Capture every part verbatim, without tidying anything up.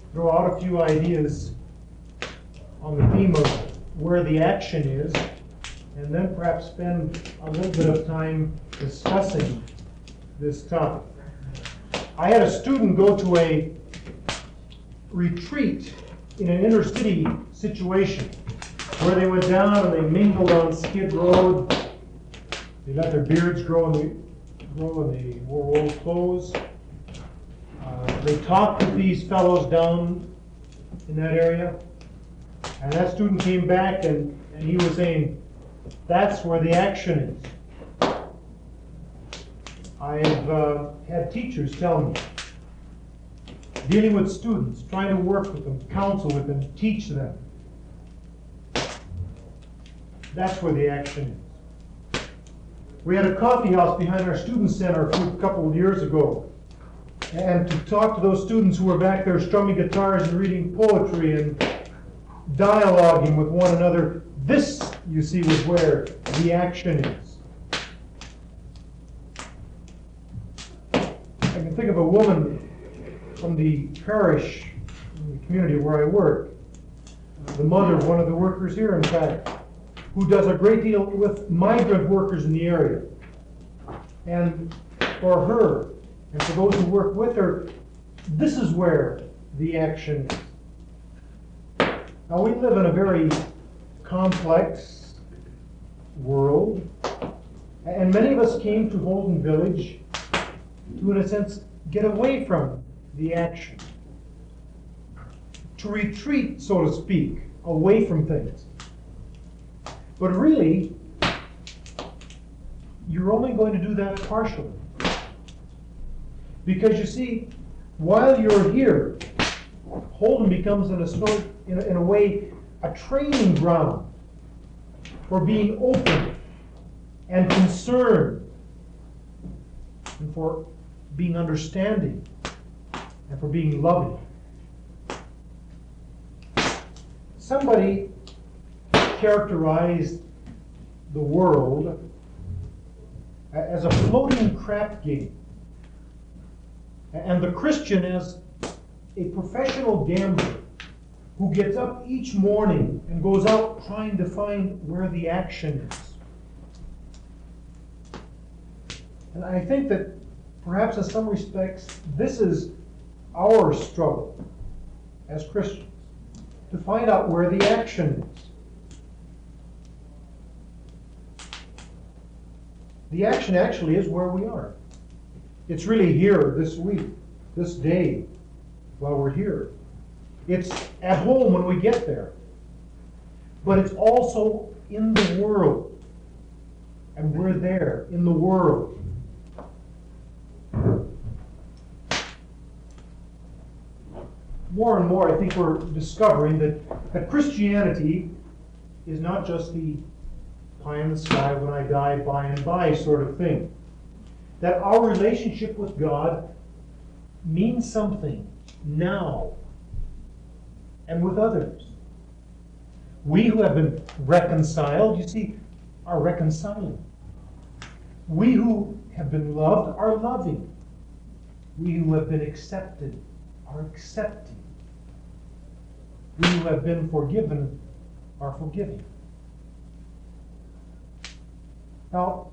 throw out a few ideas on the theme of where the action is, and then perhaps spend a little bit of time discussing this topic. I had a student go to a retreat in an inner city situation where they went down and they mingled on Skid Road. They let their beards grow and they, grow and they wore old clothes. Uh, they talked with these fellows down in that area. And that student came back and, and he was saying, that's where the action is. I've uh, had teachers tell me, dealing with students, trying to work with them, counsel with them, teach them. That's where the action is. We had a coffee house behind our student center a couple of years ago. And to talk to those students who were back there strumming guitars and reading poetry and dialoguing with one another, this, you see, was where the action is. I can think of a woman from the parish, in the community where I work, the mother of one of the workers here, in fact, who does a great deal with migrant workers in the area. And for her, and for those who work with her, this is where the action is. Now, we live in a very complex world, and many of us came to Holden Village to, in a sense, get away from the action, to retreat, so to speak, away from things. But really, you're only going to do that partially. Because you see, while you're here, Holden becomes in a, sort, in a, in a way a training ground for being open and concerned, and for being understanding, and for being loving. Somebody characterized the world as a floating crap game, and the Christian as a professional gambler who gets up each morning and goes out trying to find where the action is. And I think that perhaps in some respects this is our struggle as Christians, to find out where the action is. The action actually is where we are. It's really here this week, this day, while we're here. It's at home when we get there. But it's also in the world. And we're there in the world. More and more, I think we're discovering that, that Christianity is not just the pie in the sky when I die, by and by sort of thing. That our relationship with God means something now and with others. We who have been reconciled, you see, are reconciling. We who have been loved are loving. We who have been accepted are accepting. We who have been forgiven are forgiving. Now,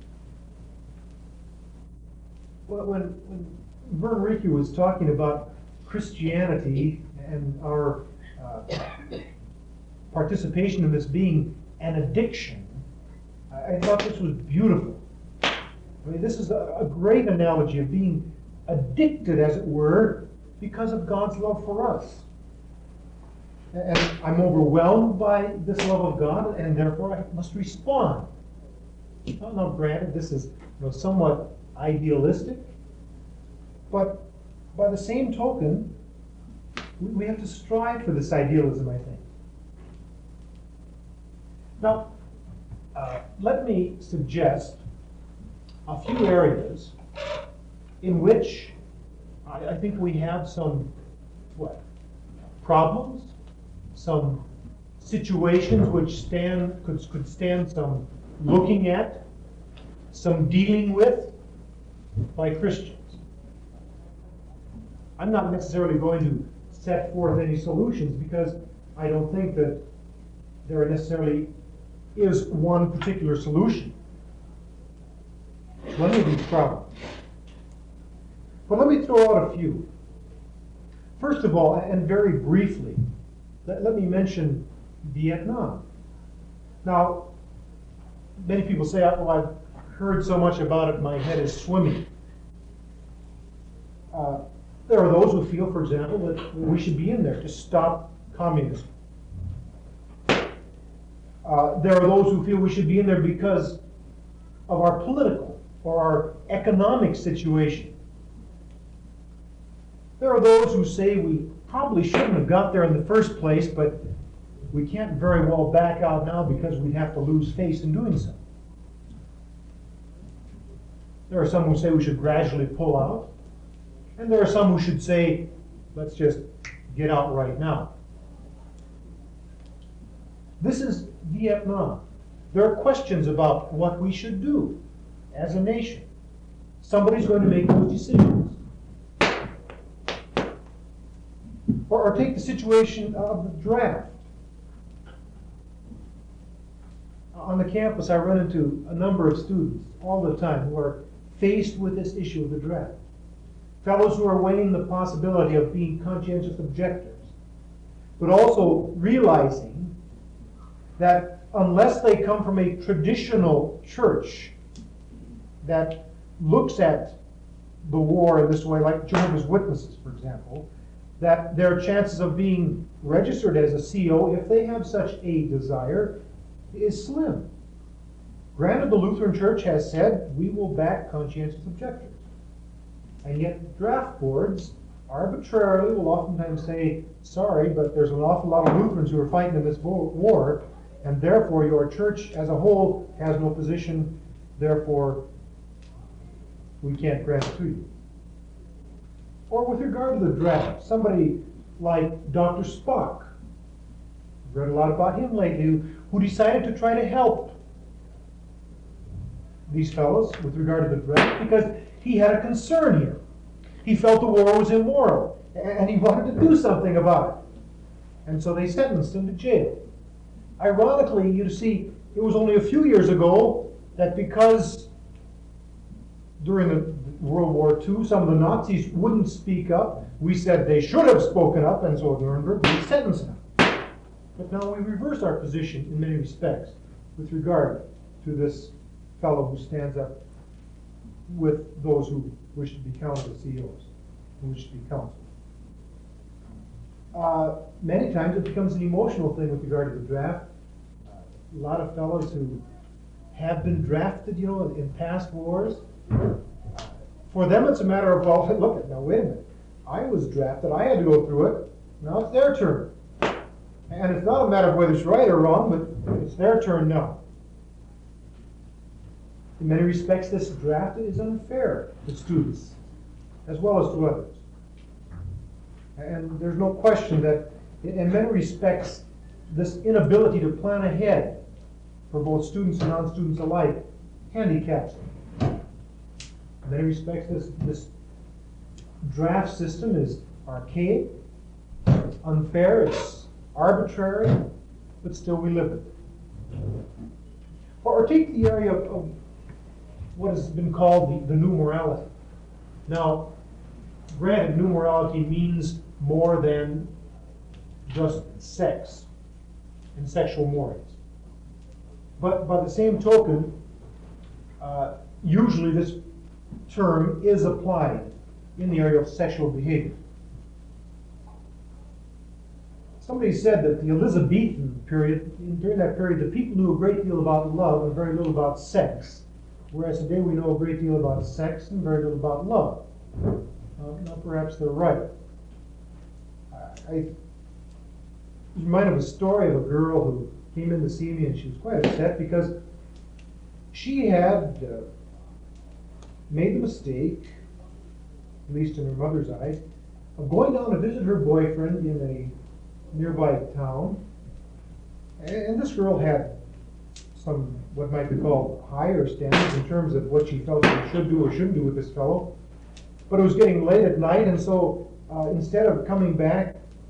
when, when Vern Rieke was talking about Christianity and our uh, participation in this being an addiction, I, I thought this was beautiful. I mean, this is a, a great analogy of being addicted, as it were, because of God's love for us. And I'm overwhelmed by this love of God, and therefore I must respond. Now, now granted, this is, you know, somewhat idealistic, but by the same token, we, we have to strive for this idealism, I think. Now, uh, let me suggest a few areas in which I, I think we have some, what, problems, some situations which stand could, could stand some looking at, some dealing with by Christians. I'm not necessarily going to set forth any solutions, because I don't think that there necessarily is one particular solution to any of these problems. But let me throw out a few. First of all, and very briefly, let, let me mention Vietnam. Now, many people say, oh, I've heard so much about it, my head is swimming. Uh, there are those who feel, for example, that we should be in there to stop communism. Uh, there are those who feel we should be in there because of our political or our economic situation. There are those who say we probably shouldn't have got there in the first place, but we can't very well back out now because we'd have to lose face in doing so. There are some who say we should gradually pull out, and there are some who should say, let's just get out right now. This is Vietnam. There are questions about what we should do as a nation. Somebody's going to make those decisions. Or, or take the situation of the draft. On the campus, I run into a number of students all the time who are faced with this issue of the draft. Fellows who are weighing the possibility of being conscientious objectors, but also realizing that unless they come from a traditional church that looks at the war in this way, like Jehovah's Witnesses, for example, that their chances of being registered as a C O, if they have such a desire, is slim. Granted, the Lutheran Church has said, we will back conscientious objectors. And yet draft boards arbitrarily will oftentimes say, sorry, but there's an awful lot of Lutherans who are fighting in this war, and therefore your church as a whole has no position, therefore we can't grant it to you. Or with regard to the draft, somebody like Doctor Spock, I've read a lot about him lately, who, who decided to try to help these fellows with regard to the draft because he had a concern here. He felt the war was immoral, and he wanted to do something about it. And so they sentenced him to jail. Ironically, you see, it was only a few years ago that because during the World War Two, some of the Nazis wouldn't speak up, we said they should have spoken up, and so at Nuremberg we sentenced them. But now we reverse our position in many respects with regard to this fellow who stands up with those who wish to be counted as C Os, who wish to be counseled. Uh, many times it becomes an emotional thing with regard to the draft. Uh, a lot of fellows who have been drafted, you know, in past wars, for them it's a matter of, well, look, now wait a minute. I was drafted, I had to go through it, now it's their turn. And it's not a matter of whether it's right or wrong, but it's their turn now. In many respects, this draft is unfair to students, as well as to others. And there's no question that, in many respects, this inability to plan ahead for both students and non-students alike handicaps them. In many respects, this, this draft system is archaic, it's unfair, it's arbitrary, but still we live it. Or, or take the area of, of what has been called the, the new morality. Now, granted, new morality means more than just sex and sexual mores. But by the same token, uh, usually this term is applied in the area of sexual behavior. Somebody said that the Elizabethan period, during that period, the people knew a great deal about love and very little about sex, whereas today we know a great deal about sex and very little about love. Uh, now perhaps they're right. I, I was reminded of a story of a girl who came in to see me, and she was quite upset because she had uh, made the mistake, at least in her mother's eyes, of going down to visit her boyfriend in a nearby town. And this girl had some, what might be called, higher standards in terms of what she felt she should do or shouldn't do with this fellow. But it was getting late at night, and so uh, instead of coming back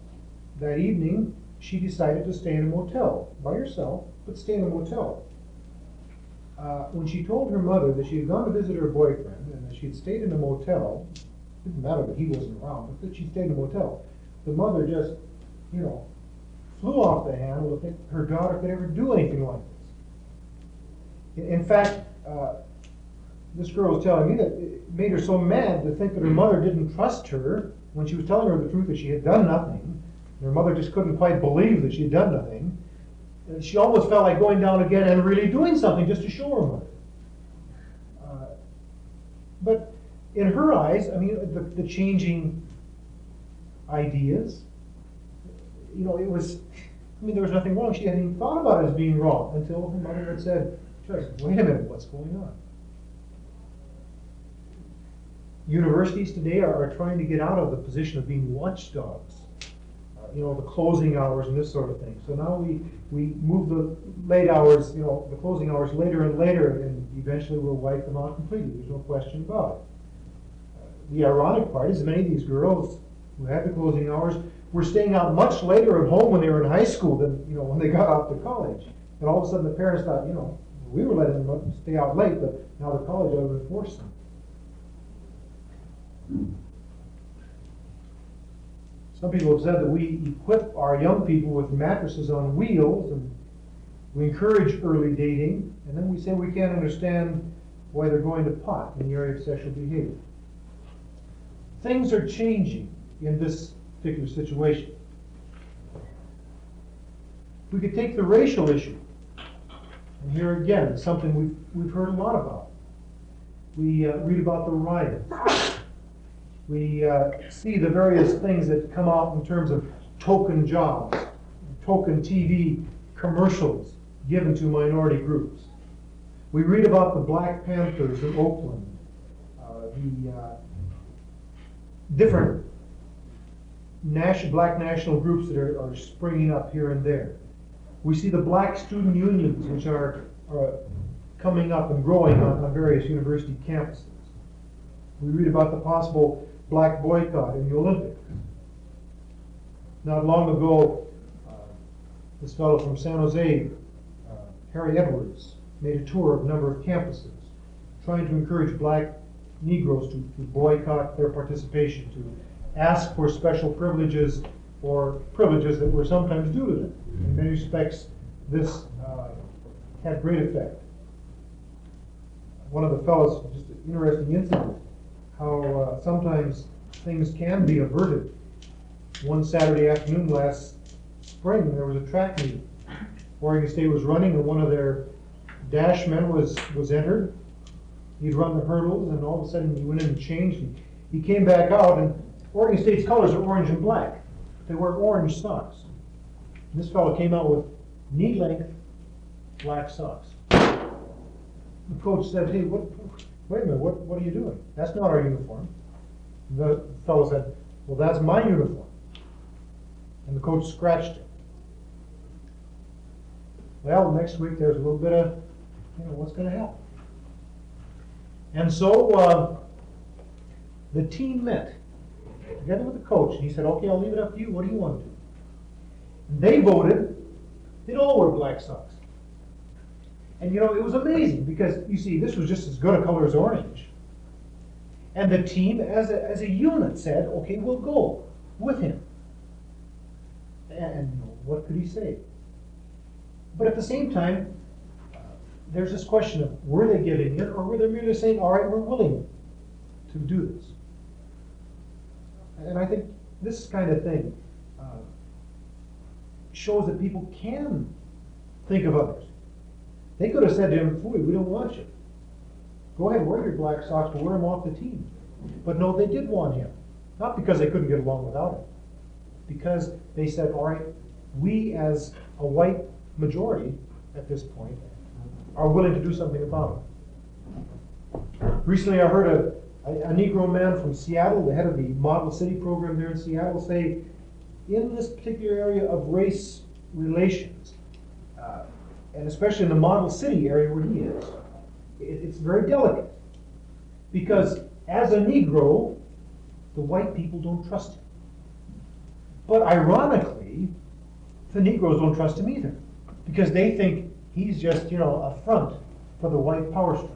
that evening, she decided to stay in a motel by herself, but stay in a motel. Uh, when she told her mother that she had gone to visit her boyfriend and that she had stayed in a motel, it didn't matter that he wasn't around, but that she stayed in a motel, the mother just, you know, flew off the handle to think her daughter could ever do anything like this. In, in fact, uh, this girl was telling me that it made her so mad to think that her mother didn't trust her when she was telling her the truth that she had done nothing. Her mother just couldn't quite believe that she had done nothing. And she almost felt like going down again and really doing something just to show her mother. Uh, but in her eyes, I mean, the, the changing ideas, you know, it was, I mean, there was nothing wrong. She hadn't even thought about it as being wrong until her mother had said, just wait a minute, what's going on? Universities today are, are trying to get out of the position of being watchdogs. You know, the closing hours and this sort of thing. So now we, we move the late hours, you know, the closing hours later and later, and eventually we'll wipe them out completely. There's no question about it. Uh, the ironic part is many of these girls who had the closing hours were staying out much later at home when they were in high school than, you know, when they got out to college. And all of a sudden the parents thought, you know, we were letting them stay out late, but now the college ought to enforce them. Some people have said that we equip our young people with mattresses on wheels, and we encourage early dating, and then we say we can't understand why they're going to pot in the area of sexual behavior. Things are changing in this particular situation. We could take the racial issue, and here again, it's something we've, we've heard a lot about. We uh, read about the riots. We uh, see the various things that come out in terms of token jobs, token T V commercials given to minority groups. We read about the Black Panthers in Oakland, uh, the uh, different national, black national groups that are, are springing up here and there. We see the black student unions, which are, are coming up and growing on, on various university campuses. We read about the possible black boycott in the Olympics. Not long ago, uh, this fellow from San Jose, uh, Harry Edwards, made a tour of a number of campuses, trying to encourage black Negroes to, to boycott their participation, to ask for special privileges or privileges that were sometimes due to them. In many respects, this uh, had great effect. One of the fellows, just an interesting incident, how uh, sometimes things can be averted. One Saturday afternoon last spring, there was a track meet. Oregon State was running, and one of their dash men was, was entered. He'd run the hurdles, and all of a sudden he went in and changed. And he came back out, and Oregon State's colors are orange and black. They wear orange socks. And this fellow came out with knee-length black socks. The coach said, hey, what, wait a minute, what, what are you doing? That's not our uniform. The fellow said, well, that's my uniform. And the coach scratched it. Well, next week there's a little bit of, you know, what's going to happen? And so uh, the team met together with the coach, and he said, okay, I'll leave it up to you. What do you want to do? And they voted, they'd all wear black socks. And you know, it was amazing because you see, this was just as good a color as orange. And the team, as a, as a unit, said, okay, we'll go with him. And you know, what could he say? But at the same time, uh, there's this question of, were they giving it, or were they merely saying, all right, we're willing to do this? And I think this kind of thing uh, shows that people can think of others. They could have said to him, Fooey, we don't want you. Go ahead, wear your black socks, but wear him off the team. But no, they did want him. Not because they couldn't get along without him. Because they said, all right, we as a white majority at this point are willing to do something about it. Recently I heard a, a, a Negro man from Seattle, the head of the Model City program there in Seattle, say, in this particular area of race relations, uh, and especially in the Model City area where he is, it, it's very delicate. Because as a Negro, the white people don't trust him. But ironically, the Negroes don't trust him either, because they think he's just, you know, a front for the white power structure.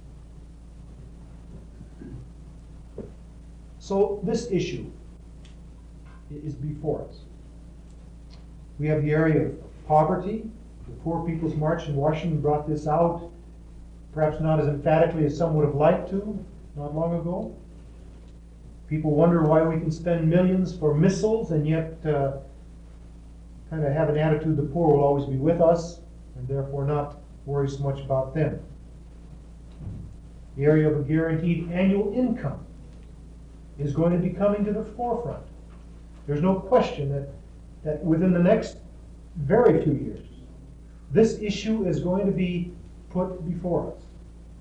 So this issue is before us. We have the area of poverty. The Poor People's March in Washington brought this out, perhaps not as emphatically as some would have liked to, not long ago. People wonder why we can spend millions for missiles and yet uh, kind of have an attitude the poor will always be with us and therefore not worry so much about them. The area of a guaranteed annual income is going to be coming to the forefront. There's no question that, that within the next very few years, this issue is going to be put before us.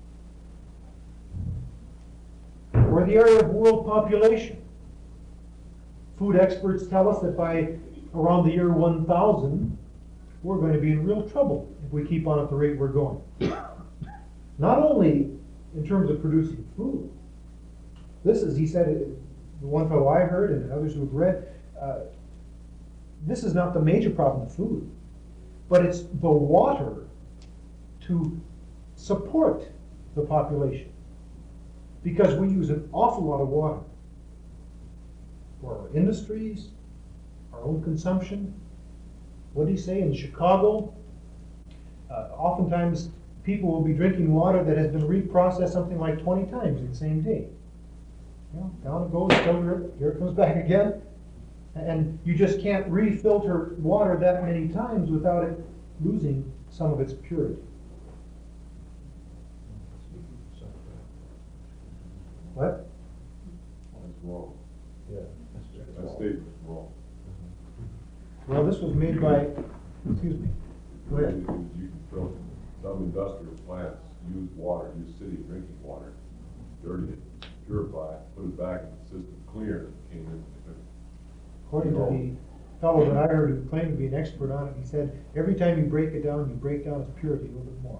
Or the area of world population. Food experts tell us that by around the year one thousand, we're going to be in real trouble if we keep on at the rate we're going. Not only in terms of producing food. This is, he said, the one fellow I heard and others who have read, uh, this is not the major problem of food, but it's the water to support the population. Because we use an awful lot of water for our industries, our own consumption. What did he say in Chicago? Uh, oftentimes people will be drinking water that has been reprocessed something like twenty times in the same day. You know, down it goes, filter it, here it comes back again. And you just can't refilter water that many times without it losing some of its purity. What? That's wrong. Yeah. That statement's wrong. Well, this was made by, excuse me, go ahead. You can fill, some industrial plants use water, use city drinking water, dirty it, purify it, put it back in the system, clear it, came in. According to the fellow that I heard who claimed to be an expert on it, he said, every time you break it down, you break down its purity a little bit more.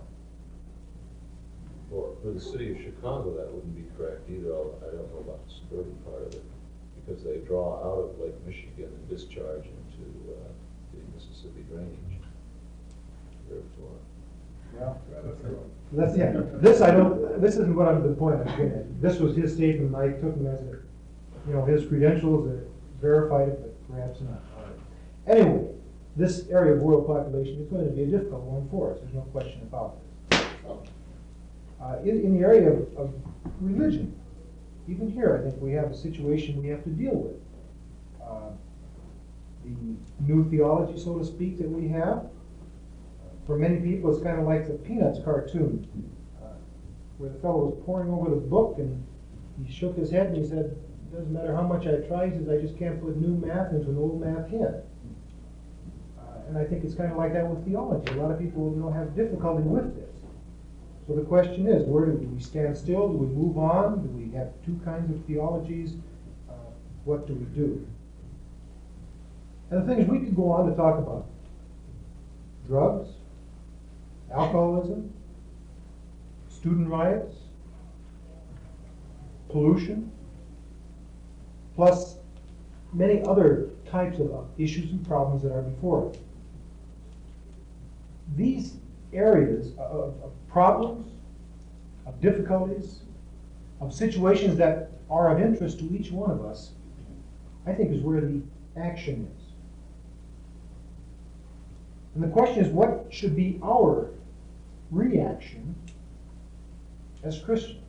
For, for the city of Chicago, that wouldn't be correct either. I don't know about the suburban part of it, because they draw out of Lake Michigan and discharge into uh, the Mississippi drainage. Therefore, Well, that's, yeah, this I don't, this isn't what I'm, the point I'm getting at. This was his statement, I took him as a, you know, his credentials, uh, verified it, but perhaps not. All right. Anyway, this area of world population is going to be a difficult one for us, there's no question about it. Uh, in, in the area of, of religion, even here I think we have a situation we have to deal with. Uh, the new theology, so to speak, that we have, for many people, it's kind of like the Peanuts cartoon, uh, where the fellow was poring over the book and he shook his head and he said, it doesn't matter how much I try, he says, I just can't put new math into an old math head. Uh, and I think it's kind of like that with theology. A lot of people, you know, have difficulty with this. So the question is, where do, do we stand still? Do we move on? Do we have two kinds of theologies? Uh, what do we do? And the thing is, we could go on to talk about drugs, alcoholism, student riots, pollution, plus many other types of issues and problems that are before us. These areas of, of problems, of difficulties, of situations that are of interest to each one of us, I think is where the action is. And the question is, what should be our reaction as Christians?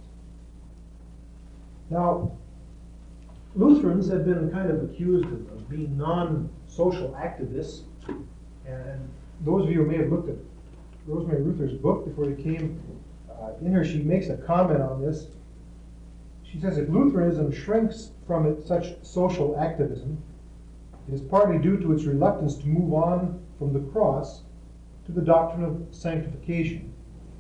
Now, Lutherans have been kind of accused of, of being non-social activists, and those of you who may have looked at Rosemary Ruther's book before you came uh, in her, she makes a comment on this. She says, if Lutheranism shrinks from it, such social activism, it is partly due to its reluctance to move on from the cross to the doctrine of sanctification.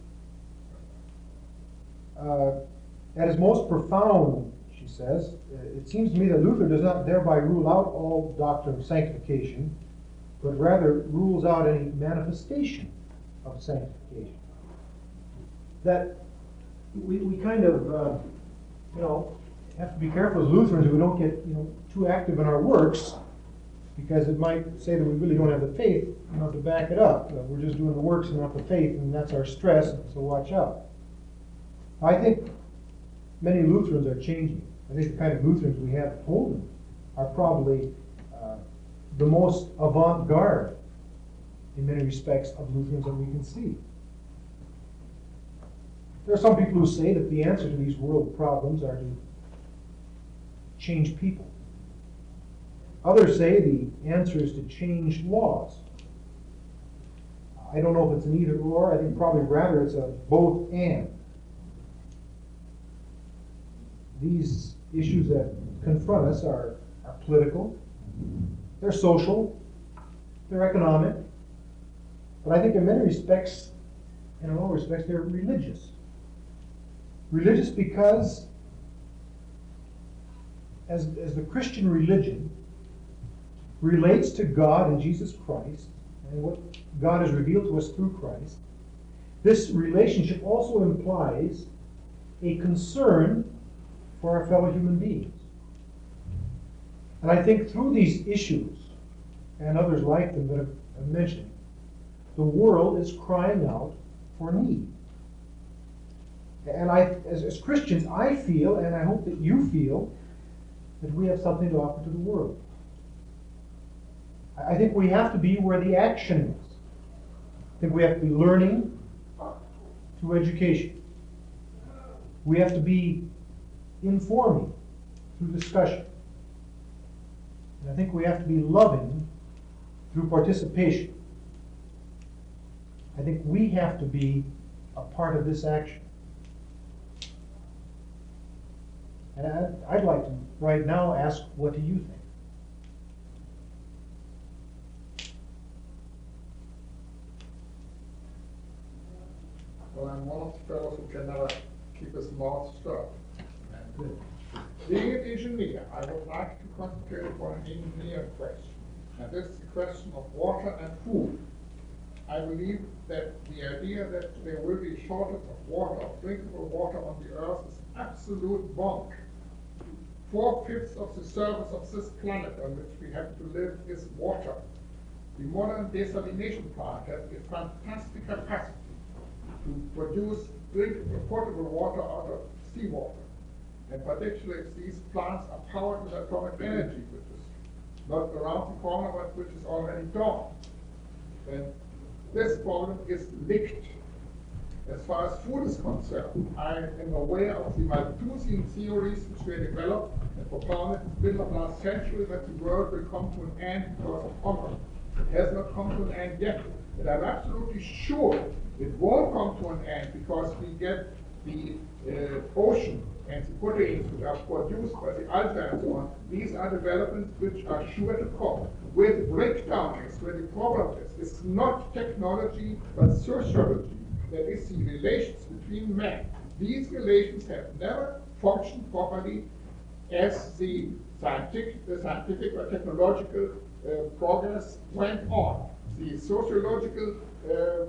Uh, at its most profound, she says, it seems to me that Luther does not thereby rule out all doctrine of sanctification, but rather rules out any manifestation of sanctification. That we, we kind of, uh, you know, have to be careful as Lutherans that we don't get, you know, too active in our works because it might say that we really don't have the faith, you know, to back it up. Uh, We're just doing the works and not the faith, and that's our stress, so watch out. I think many Lutherans are changing. I think the kind of Lutherans we have at Holden are probably uh, the most avant-garde, in many respects, of Lutherans that we can see. There are some people who say that the answer to these world problems are to change people. Others say the answer is to change laws. I don't know if it's an either or. I think probably rather it's a both and. These issues that confront us are, are political, they're social, they're economic, but I think in many respects, and in all respects, they're religious. Religious because as, as the Christian religion relates to God and Jesus Christ, and what God has revealed to us through Christ, this relationship also implies a concern for our fellow human beings. And I think through these issues, and others like them that I've mentioned, the world is crying out for need. And I, as, as Christians, I feel, and I hope that you feel, that we have something to offer to the world. I think we have to be where the action is. I think we have to be learning through education. We have to be informing through discussion. And I think we have to be loving through participation. I think we have to be a part of this action. And I'd, I'd like to right now ask, what do you think? Well, I'm one of the fellows who can never keep his mouth shut. And being an engineer, I would like to concentrate upon an engineering question. And this is the question of water and food. I believe that the idea that there will be a shortage of water, of drinkable water on the earth, is absolute bunk. Four-fifths of the surface of this planet on which we have to live is water. The modern desalination plant has a fantastic capacity to produce drinkable, potable water out of seawater. And particularly if these plants are powered with atomic energy, which is not around the corner, but which is already dawned, then this problem is licked. As far as food is concerned, I am aware of the Malthusian theories which were developed and propounded in the middle of last century that the world will come to an end because of hunger. It has not come to an end yet, but I'm absolutely sure it won't come to an end because we get the uh, ocean and the proteins which are produced by the algae and so on. These are developments which are sure to come. Where the breakdown is, where the problem is, it's not technology but sociology. That is the relations between men. These relations have never functioned properly as the scientific, the scientific or technological uh, progress went on. The sociological uh,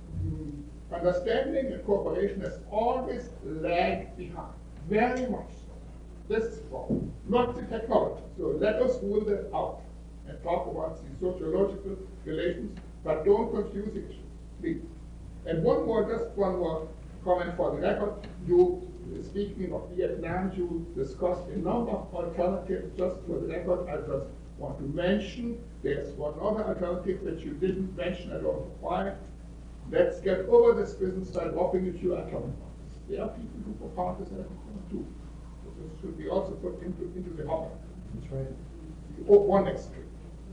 understanding and cooperation has always lagged behind, very much so. This is the problem, not the technology. So let us rule that out and talk about the sociological relations, but don't confuse it, please. And one more, just one more comment for the record. You, speaking of Vietnam, you discussed a number of alternatives. Just for the record, I just want to mention there's one other alternative that you didn't mention. I don't know why. Let's get over this business by dropping the two atomic bombs. There are people who propound this at too. So this should be also put into, into the hopper. That's right. Oh, one extreme.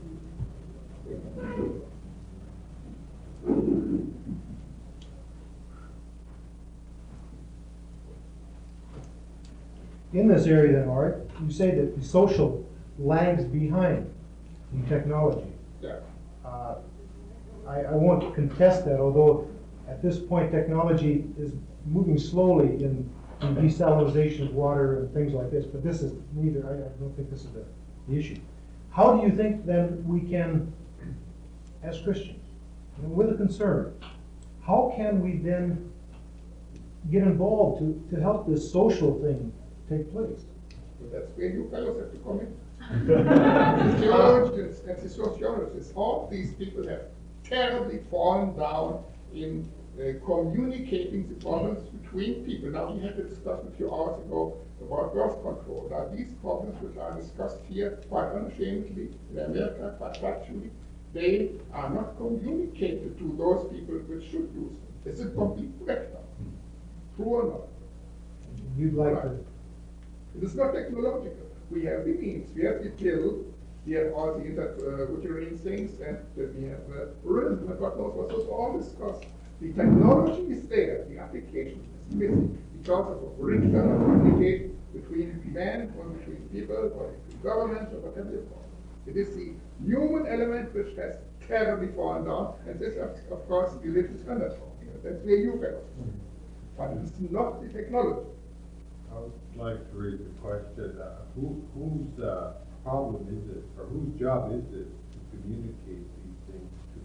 In this area then, Art, you say that the social lags behind the technology. Yeah. Uh, I, I won't contest that, although at this point technology is moving slowly in, in desalinization of water and things like this, but this is neither, I, I don't think this is the, the issue. How do you think then we can, as Christians, you know, with a concern, how can we then get involved to, to help this social thing take place? So that's where you fellows have to come in. The theologians and the sociologists, all these people have terribly fallen down in uh, communicating the problems between people. Now, we had a discussion a few hours ago about birth control. Now, these problems which are discussed here quite unashamedly in America, quite factually, they are not communicated to those people which should use them. It's a complete breakdown. True or not? You'd like to, It is not technological. We have the means, we have the pill, we have all the intrauterine things, and then we have the rhythm, and God knows what those all discussed. The technology is there, the application is missing because of a breakdown of communication between men, or between people, or between governments, or whatever you call it. It is the human element which has terribly fallen down, and this, of, of course, religious undertone. You know, that's where you go. But it is not the technology. I would like to raise a question. Uh, who, whose uh, problem is it, or whose job is it to communicate these things to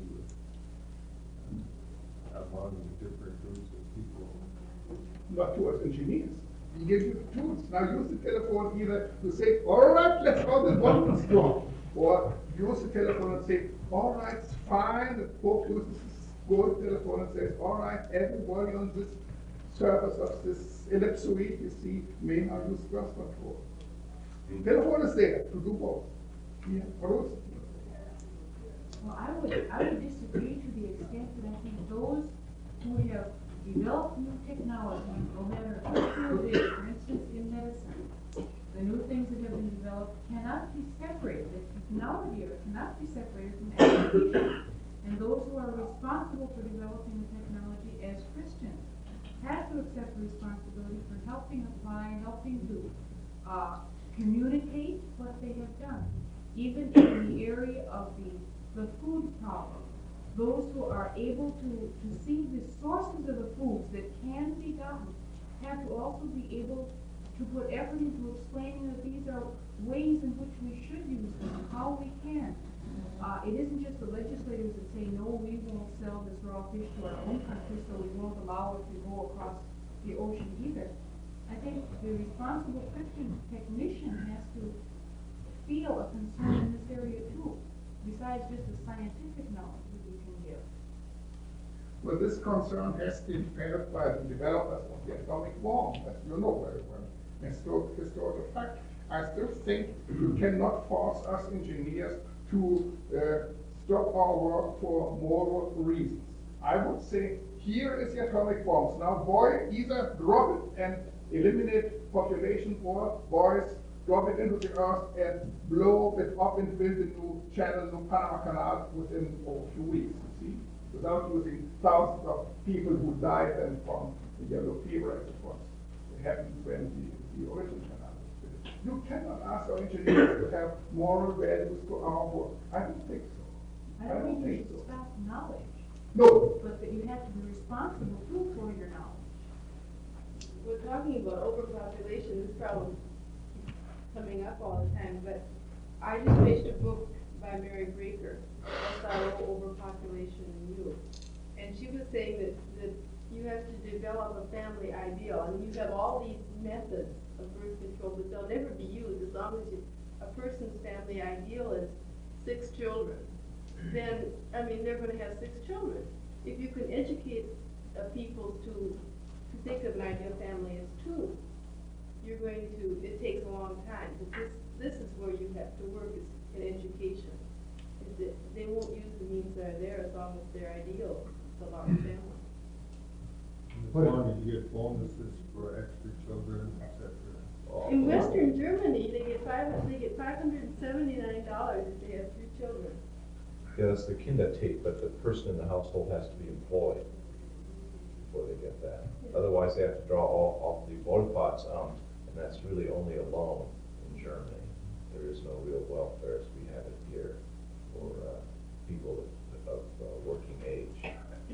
uh, among different groups of people? Not to us engineers. We give you the tools. Now use the telephone either to say, all right, let's go the button strong. Or use the telephone and say, all right, it's fine. The Pope uses this gold telephone and says, all right, everybody on this surface of this ellipsoid, you see, may now use birth control. The telephone is there to do both. Yeah, Ruth? Well, I would, I would disagree to the extent that I think those who have developed new technology, no matter what field it is, for instance, in medicine, the new things that have been developed cannot be separated. The technology of it cannot be separated from education. And those who are responsible for developing the technology as Christians have to accept the responsibility for helping apply, helping to uh, communicate what they have done. Even in the area of the, the food problem, those who are able to, to see the sources of the foods that can be gotten have to also be able to put effort into explaining that these are ways in which we should use them, how we can. Uh, it isn't just the legislators that say, no, we won't sell this raw fish to our own country, so we won't allow it to go across the ocean either. I think the responsible Christian technician has to feel a concern in this area too, besides just the scientific knowledge that we can give. Well, this concern has been felt by the developers of the atomic bomb, as you know very well. And still, historical fact, I still think you cannot force us engineers to uh, stop our work for moral reasons. I would say, here is the atomic bombs. Now, boy, either drop it and eliminate population, or boys, drop it into the earth and blow it up and build a new channel, new Panama Canal within oh, a few weeks, you see, without using thousands of people who died then from the yellow fever as it was. It happened when the, the original canal was built. You cannot ask our engineers to have moral values to our work. I don't think so. I don't think you should stop knowledge, No. but that you have to be responsible too for your knowledge. We're talking about overpopulation, this problem coming up all the time, but I just finished a book by Mary Breaker, S R O, Overpopulation in Youth. And she was saying that, that you have to develop a family ideal, and you have all these methods of birth control, but they'll never be used as long as you, a person's family ideal is six children. Then, I mean, they're gonna have six children. If you can educate uh, people to, to think of an ideal family as two, you're going to, it takes a long time, but this, this is where you have to work, is in education. Is that they won't use the means that are there as long as they're ideal, it's a large family. As long as you get bonuses for extra children, et cetera. In Western Germany, they get five, they get five hundred and seventy-nine dollars if they have three children. Yeah, that's the Kindertät, but the person in the household has to be employed before they get that. Otherwise, they have to draw all off the Wohlfahrtsamt, and that's really only a loan in Germany. There is no real welfare as we have it here for uh, people of, of uh, working age.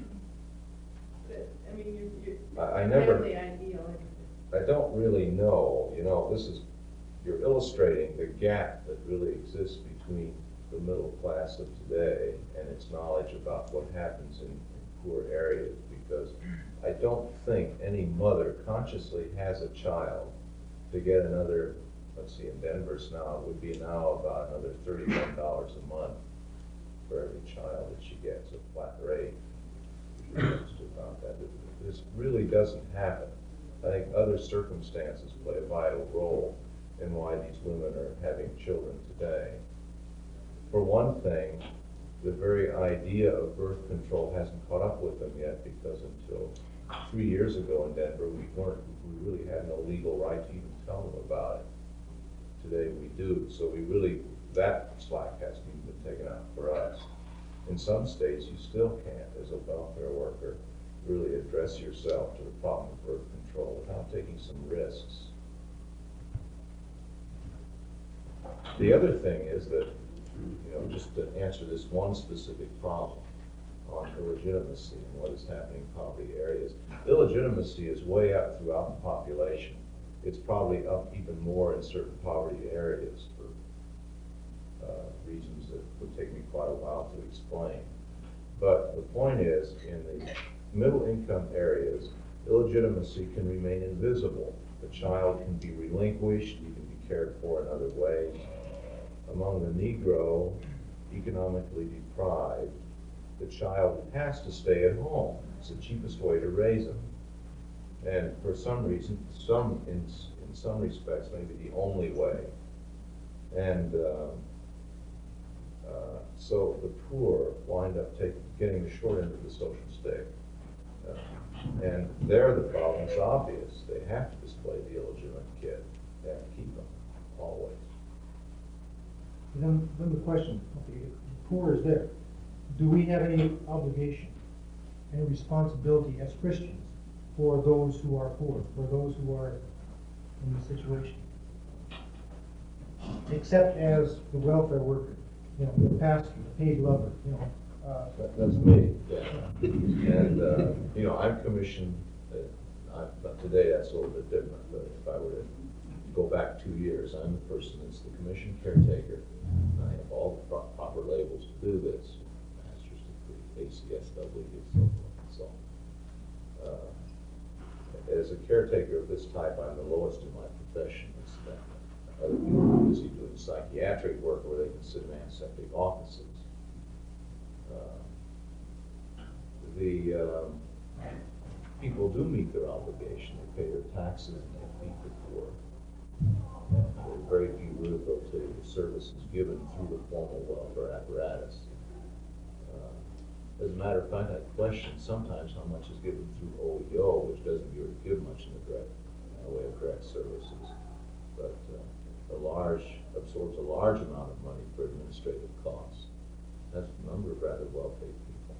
But, I mean, you're, you're I, I never, family ideal. I don't really know, you know, this is, you're illustrating the gap that really exists between the middle class of today and its knowledge about what happens in, in poor areas, because I don't think any mother consciously has a child to get another let's see, in Denver's now, it would be now about another thirty-one dollars a month for every child that she gets, a flat rate. Usually it's about that. This really doesn't happen. I think other circumstances play a vital role in why these women are having children today. For one thing, the very idea of birth control hasn't caught up with them yet, because until three years ago in Denver, we weren't, we really had no legal right to even tell them about it. Today we do, so we really, that slack hasn't even been taken out for us. In some states, you still can't, as a welfare worker, really address yourself to the problem of birth control without taking some risks. The other thing is that, you know, just to answer this one specific problem on illegitimacy and what is happening in poverty areas, illegitimacy is way up throughout the population. It's probably up even more in certain poverty areas for uh, reasons that would take me quite a while to explain. But the point is, in the middle income areas, illegitimacy can remain invisible. The child can be relinquished, you can be cared for in other ways. Among the Negro, economically deprived, the child has to stay at home. It's the cheapest way to raise them. And for some reason, some in, in some respects, maybe the only way. And uh, uh, so the poor wind up taking, getting the short end of the social stick. Uh, and there the problem is obvious. They have to display the illegitimate kid. They have to keep them, always. Then, then the question, okay, if the poor is there, do we have any obligation, any responsibility as Christians for those who are poor, for those who are in this situation? Except as the welfare worker, you know, the pastor, the paid lover, you know. Uh, That, that's me, yeah. And, uh, you know, I'm commissioned, uh, I, but today that's a little bit different, but if I were to go back two years, I'm the person that's the commission caretaker. I have all the pro proper labels to do this, master's degree, A C S W, so forth and so on. Uh, as a caretaker of this type, I'm the lowest in my profession. It's that other people are busy doing psychiatric work where they can sit in antiseptic offices. Uh, the um, people do meet their obligation. They pay their taxes and they feed the poor. There are very few rehabilitative services given through the formal welfare apparatus. Uh, as a matter of fact, I question sometimes how much is given through O E O, which doesn't really give much in the direct uh, way of direct services, but uh, a large absorbs a large amount of money for administrative costs. That's a number of rather well-paid people.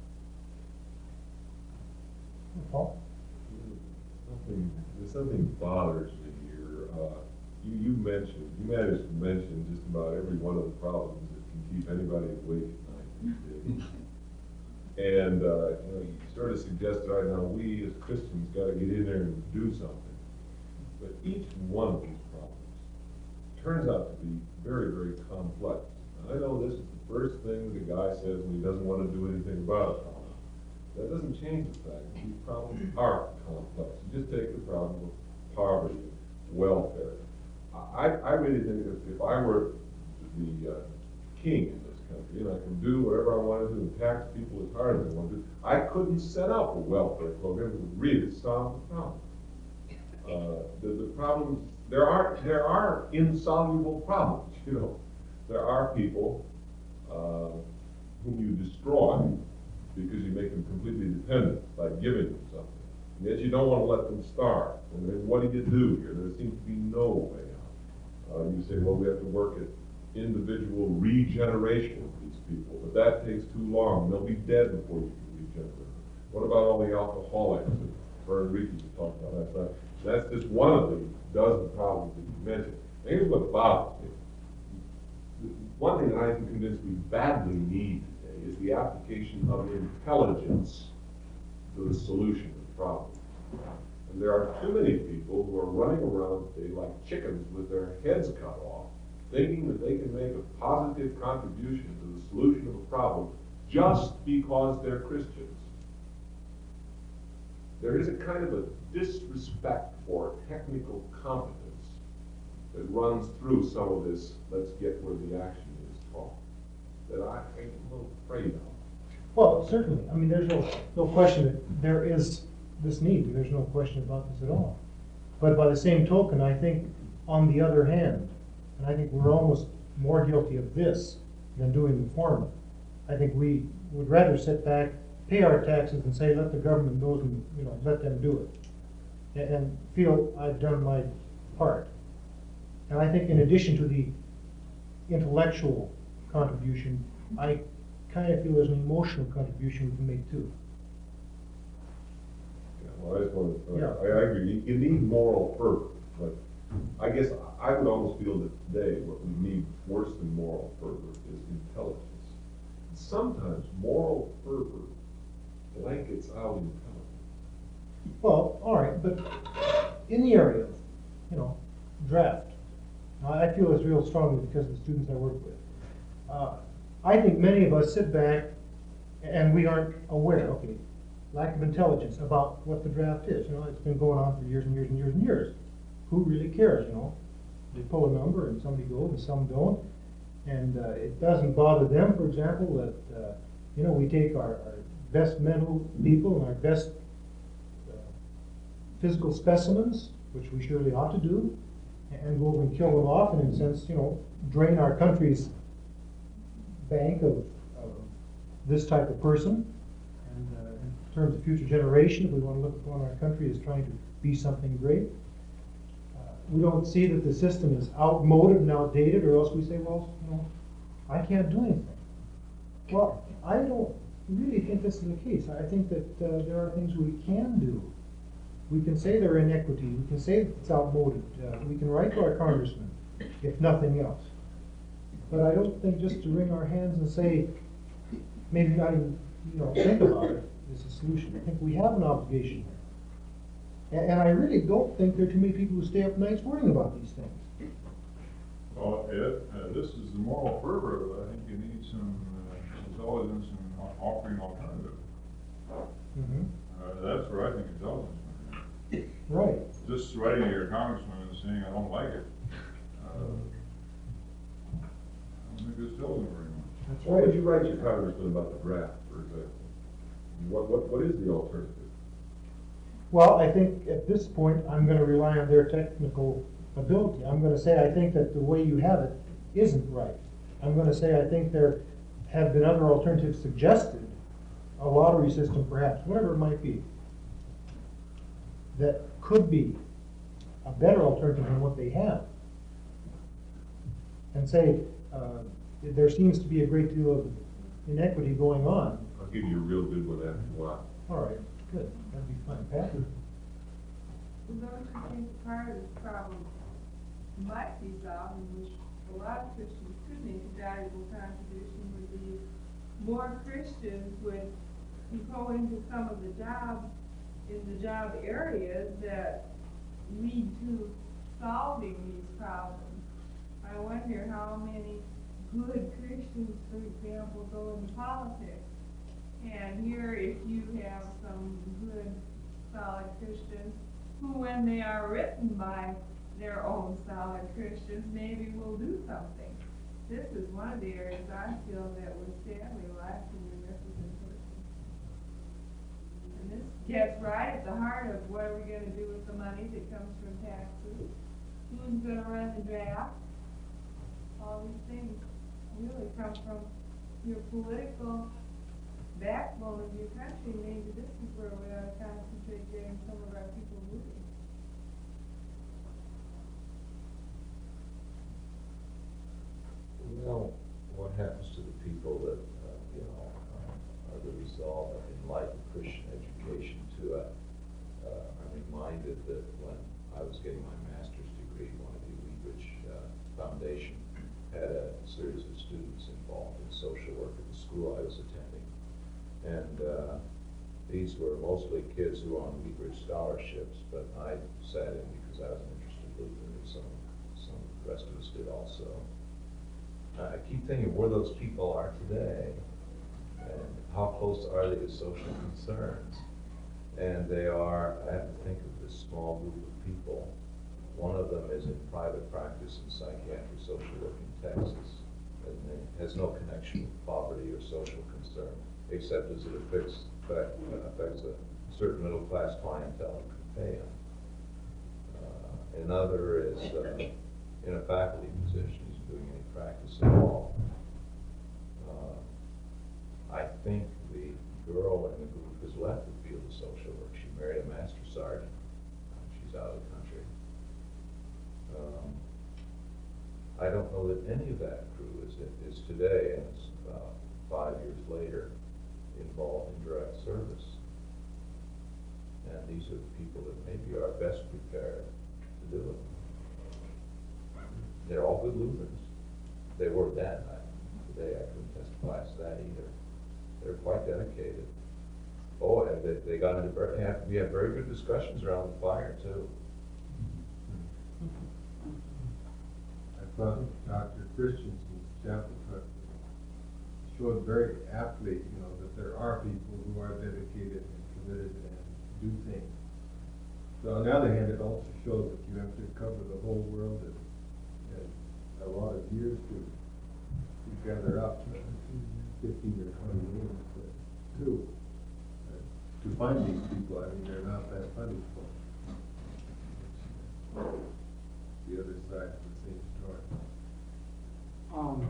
Paul? Something, there's something bothers me here. Uh, you, you mentioned, you managed to mention just about every one of the problems that can keep anybody awake at night these days. And, uh, you know, you sort of suggested right now, we as Christians got to get in there and do something. But each one of these problems turns out to be very, very complex. And I know this is the first thing that a guy says when he doesn't want to do anything about it. That doesn't change the fact that these problems are complex. You just take the problem of poverty, welfare. I, I really think that if I were the uh, king in this country and I can do whatever I want to do and tax people as hard as I want to do, I couldn't set up a welfare program that would really solve the problem. Uh, the, the problems, there are, there are insoluble problems, you know. There are people uh, whom you destroy because you make them completely dependent by giving them something. And yet you don't want to let them starve. And then what do you do here? There seems to be no way out. Uh, you say, well, we have to work at individual regeneration of these people, but that takes too long. They'll be dead before you can regenerate. What about all the alcoholics that Vern Reeves talked about last night? That's just one of the dozen problems that you mentioned. And here's what bothers me. One thing that I am convinced we badly need today is the application of intelligence to the solution of the problem. And there are too many people who are running around today like chickens with their heads cut off, thinking that they can make a positive contribution to the solution of a problem just because they're Christians. There is a kind of a disrespect for technical competence that runs through some of this, let's get where the action is talk, that I, I'm a little afraid of. Well, certainly, I mean, there's no, no question that there is this need, there's no question about this at all. But by the same token, I think, on the other hand, and I think we're almost more guilty of this than doing the former. I think we would rather sit back, pay our taxes and say, let the government know and, you know, let them do it. And, and feel I've done my part. And I think in addition to the intellectual contribution, I kind of feel there's an emotional contribution we can make too. Yeah, well, I just want to, Yeah. I, I agree, you, you need moral fervor, but I guess I would almost feel that today what we need worse than moral fervor is intelligence. Sometimes moral fervor blankets out intelligence. Well, all right, but in the area of, you know, draft, I I feel this real strongly because of the students I work with. Uh, I think many of us sit back and we aren't aware, okay, lack of intelligence about what the draft is. You know, it's been going on for years and years and years and years. Who really cares, you know? They pull a number and somebody goes and some don't. And uh, it doesn't bother them, for example, that, uh, you know, we take our, our best mental people and our best uh, physical specimens, which we surely ought to do, and go over and kill them off and in a sense, you know, drain our country's bank of, of this type of person. And uh, in terms of future generations, we want to look upon our country as trying to be something great. Uh, we don't see that the system is outmoded and outdated, or else we say, well, you know, I can't do anything. Well, I don't really think this is the case. I think that uh, there are things we can do. We can say there are inequities. We can say it's outmoded. Uh, we can write to our congressman, if nothing else. But I don't think just to wring our hands and say, maybe not even, you know, think about it is a solution. I think we have an obligation here. And, and I really don't think there are too many people who stay up nights worrying about these things. Well, Ed, uh, this is the moral fervor, but I think you need some uh, intelligence in offering alternative. Mm-hmm. Uh, that's where I think intelligence comes in. Right. Just writing to your congressman and saying, I don't like it, uh, I don't think it's telling him very much. That's What would right. you write your congressman about the draft, for example? What, what, what is the alternative? Well, I think at this point, I'm going to rely on their technical ability. I'm going to say I think that the way you have it isn't right. I'm going to say I think there have been other alternatives suggested, a lottery system perhaps, whatever it might be, that could be a better alternative than what they have. And say uh, there seems to be a great deal of inequity going on. I'll give you a real good one after a while. All right, good. That'd be fine. Pat? Don't you think part of this problem might be solved, in which a lot of Christians could make a valuable contribution, would be more Christians would go into some of the jobs in the job areas that lead to solving these problems. I wonder how many good Christians, for example, go into politics. And here, if you have some good, solid Christians, who when they are written by their own solid Christians, maybe will do something. This is one of the areas I feel that was sadly lacking in representation. And this gets right at the heart of what are we gonna do with the money that comes from taxes? Who's gonna run the draft? All these things really come from your political backbone of your country. Maybe this is where we ought to concentrate getting some of our people moving. Well, what happens to the people that, uh, you know, um, are the result of enlightened Christian education to it? Uh, I'm reminded that when I was getting my master's degree, one of the Weebridge uh, Foundation had a series of students involved in social work at the school I was attending. And uh, these were mostly kids who were on Weebridge scholarships, but I sat in because I was an interested Lutheran, and some, some of the rest of us did also. I keep thinking where those people are today, and how close are they to social concerns? And they are, I have to think of this small group of people, One of them is in private practice in psychiatric social work in Texas, and it has no connection with poverty or social concern, except as it affects, affect- affects a certain middle-class clientele who can pay them. Uh, Another is uh, in a faculty position, he's doing any practice at all. Uh, I think the girl in the group has left the field of social work. She married a master sergeant. She's out of the country. Um, I don't know that any of that crew is, is today, and it's about five years later, involved in direct service. And these are the people that maybe are best prepared to do it. They're all good Lutherans. They were then. I, today I couldn't testify to that either. They're quite dedicated. Oh, and they, they got into very, have, we had very good discussions around the fire too. I thought Doctor Christensen's chapel trust showed very aptly, you know, that there are people who are dedicated and committed and do things. So on the other hand, it also shows that you have to cover the whole world and, and a lot of years to, to gather up uh, fifteen or twenty years to, to, uh, to find these people. I mean, they're not that funny. The other side of the same story. Um,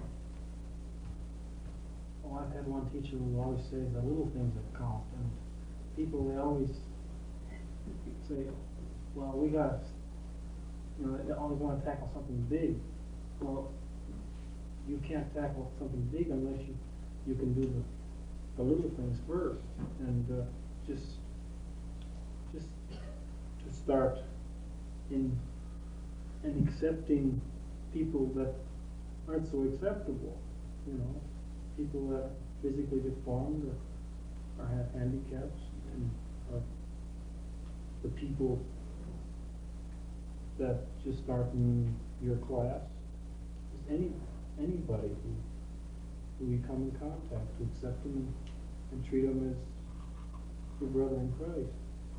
well, I've had one teacher who always says the little things that count, and people, they always say, well, we gotta, you know, they always wanna tackle something big. Well, you can't tackle something big unless you, you can do the, the little things first, and, uh, just, just to start in, in accepting people that aren't so acceptable, you know, people that are physically deformed or, or have handicaps, and are the people that just aren't in your class. Just any, anybody who, who you come in contact, to accept them and, and treat them as your brother in Christ.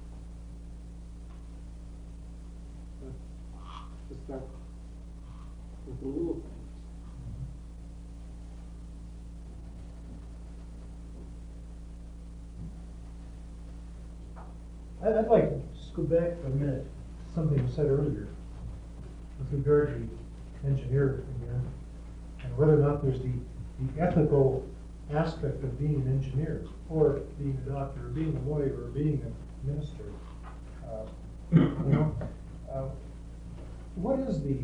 But to start with the little things. I'd I'd like to just go back for a minute to something you said earlier with regard to the engineer again, and whether or not there's the, the ethical aspect of being an engineer, or being a doctor, or being a lawyer, or being a minister. Uh, you know, uh, what is the,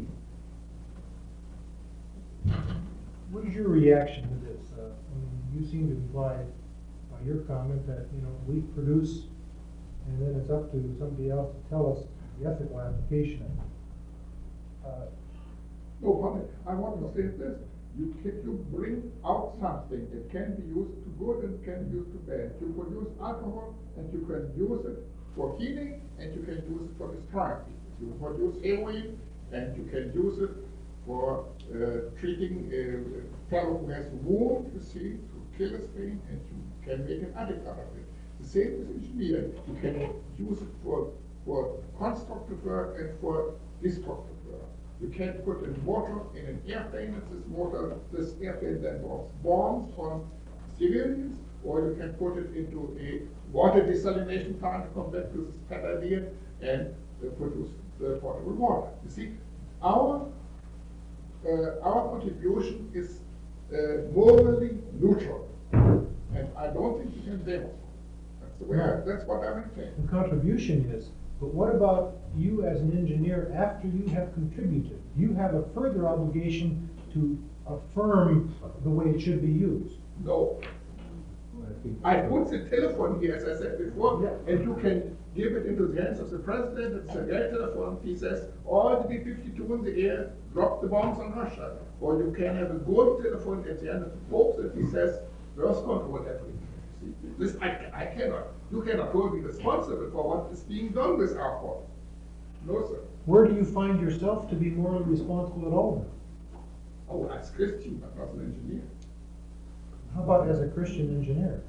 what is your reaction to this? Uh, I mean, you seem to imply by your comment that, you know, we produce, and then it's up to somebody else to tell us the ethical application of it. Uh, No, honey, I want to say this. You can, you bring out something that can be used to good and can be used to bad. You produce alcohol and you can use it for healing and you can use it for destroying people. You produce heroin and you can use it for uh, treating a fellow who has a wound, you see, to kill his pain, and you can make an addict out of it. The same with engineering. You can use it for, for constructive work and for destructive work. You can put in water in an airplane, and this water, this airplane then drops bombs on civilians, or you can put it into a water desalination plant, to come back to this pet idea, and uh, produce the potable water. You see, our uh, our contribution is uh, morally neutral, and I don't think you can blame us. That's the way. I, that's what I'm saying. The contribution is, but what about you as an engineer after you have contributed? You have a further obligation to affirm the way it should be used. No. I put the telephone here, as I said before, Yeah. and you can give it into the hands of the president. It's a great telephone. He says, all the B fifty-two in the air, drop the bombs on Russia. Or you can have a good telephone at the end of the Pope that he says, birth control everything. See, this, I, I cannot. You cannot hold me responsible for what is being done with our phone. No, sir. Where do you find yourself to be morally responsible at all then? Oh, as Christian, but not an engineer. How about as a Christian engineer?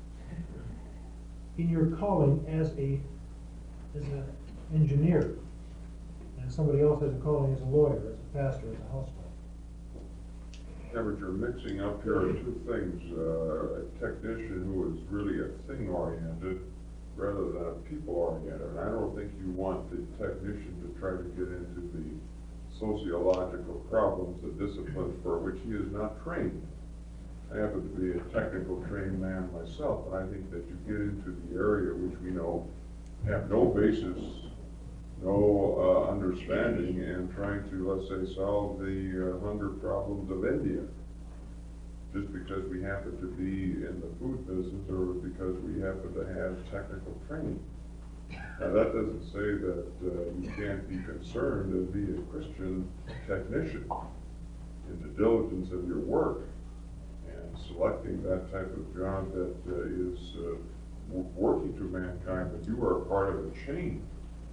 In your calling as a as an engineer, and somebody else has a calling as a lawyer, as a pastor, as a housewife. Yeah, but you're mixing up here two things, uh, a technician who is really a thing-oriented rather than a people-oriented. And I don't think you want the technician to try to get into the sociological problems, the disciplines for which he is not trained. I happen to be a technical trained man myself, and I think that you get into the area which we know have no basis, no uh, understanding in trying to, let's say, solve the uh, hunger problems of India. Just because we happen to be in the food business or because we happen to have technical training. Now, that doesn't say that uh, you can't be concerned and be a Christian technician in the diligence of your work and selecting that type of job that uh, is uh, w- working to mankind, but you are a part of a chain.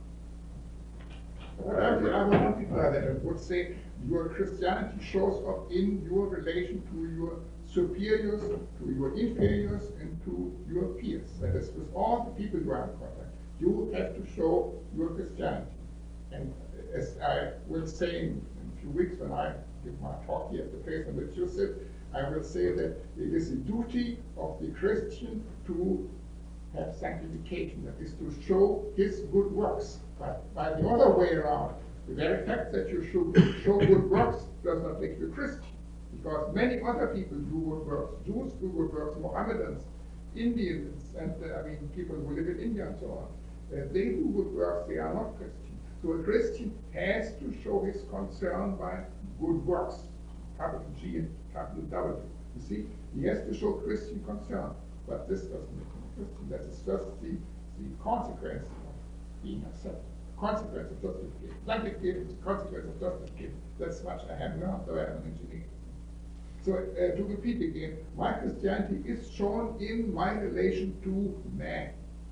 What I would, I would amplify that and would say your Christianity shows up in your relation to your superiors, to your inferiors, and to your peers. That is, with all the people you are in contact, you have to show your Christianity. And as I will say in, in a few weeks when I give my talk here at the place in which you sit, I will say that it is the duty of the Christian to have sanctification, that is to show his good works. But by the other way around, the very fact that you should show good works does not make you a Christian. Because many other people do good works. Jews do good works, Mohammedans, Indians, and uh, I mean people who live in India and so on. Uh, they do good works, they are not Christian. So a Christian has to show his concern by good works. Capital G and capital W. You see, he has to show Christian concern. But this doesn't make him a Christian. That is just the, the consequence of being accepted. Consequence of justification. Sanctification is the consequence of justification. That's much I have learned, though I am an engineer. So uh, to repeat again, my Christianity is shown in my relation to man.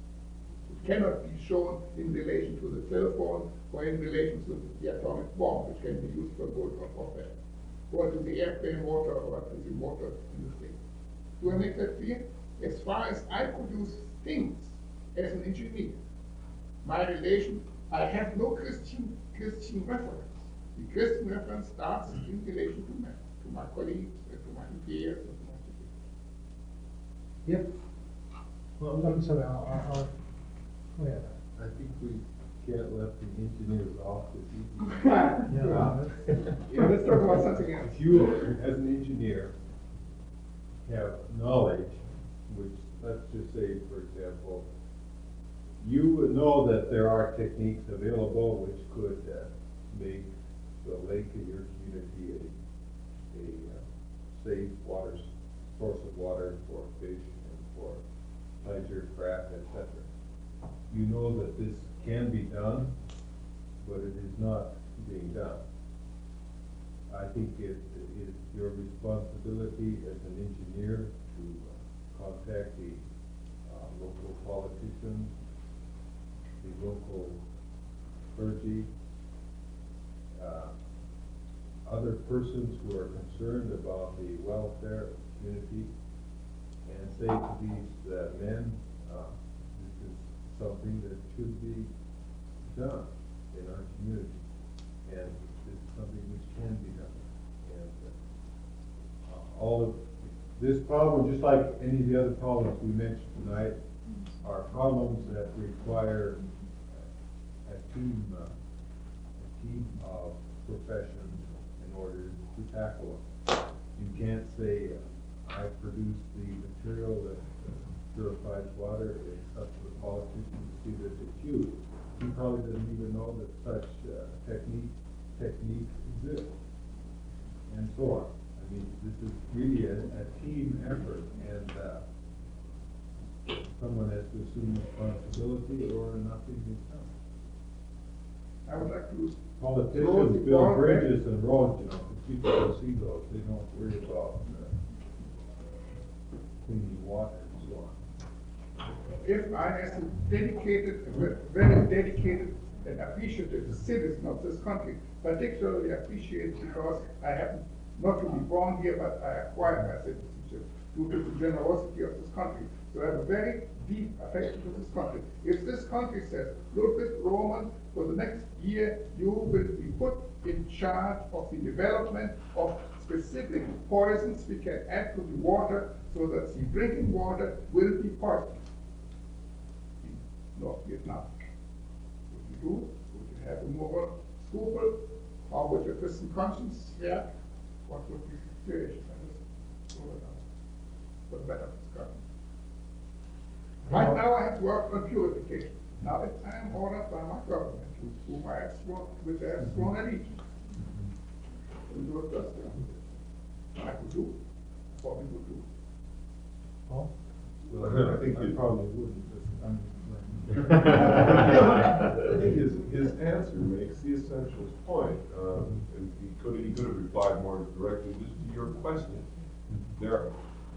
It cannot be shown in relation to the telephone or in relation to the atomic bomb, which can be used for good or for bad, or to the airplane motor or to the motor in the thing. Do I make that clear? As far as I produce things as an engineer, my relation, I have no Christian Christian reference. The Christian reference starts in relation to man, to my colleagues, and to my peers, and to my superiors. Yep. Well, I'm sorry, I'll, I'll, I'll, oh yeah. I think we can't let the engineers off this easy. Yeah. Yeah, let's talk about something else. If you, as an engineer, have knowledge, which, let's just say, for example, you would know that there are techniques available which could uh, make the lake in your community a, a uh, safe water s- source of water for fish and for pleasure, craft, et cetera. You know that this can be done, but it is not being done. I think it is your responsibility as an engineer to uh, contact the uh, local politicians, the local clergy, uh, other persons who are concerned about the welfare of the community, and say to these uh, men, uh, this is something that should be done in our community, and this is something which can be done. And uh, all of this problem, just like any of the other problems we mentioned tonight, are problems that require a team, uh, a team of professions in order to tackle them. You can't say, uh, I produced the material that uh, purifies water, it's up to the politician to see that it's used. He probably doesn't even know that such uh, technique techniques exist, and so on. I mean, this is really a, a team effort, and uh, someone has to assume responsibility or nothing is done. I would like to Politicians build bridges and roads, you know, because people can see those, they don't worry about uh, cleaning water and so on. If I, as a dedicated, a very dedicated and appreciative citizen of this country, particularly appreciate because I happen not to be born here, but I acquired my citizenship. due to the generosity of this country. So have a very deep affection to this country. If this country says, Ludwig Roman, for the next year, you will be put in charge of the development of specific poisons we can add to the water so that the drinking water will be poisoned. In North Vietnam. Would you do? Would you have a moral scruple? How would your Christian conscience react? What would be the situation? For the better discussion. Right now I have to work on purification. Now if I am ordered by my government, to whom I have sworn, with their sworn allegiance, to do it justice. I could do what we would do. Well, I think I it- probably wouldn't, but I'm. I think his, his answer makes the essential point. Um, and he could, he could have replied more directly just to your question. There,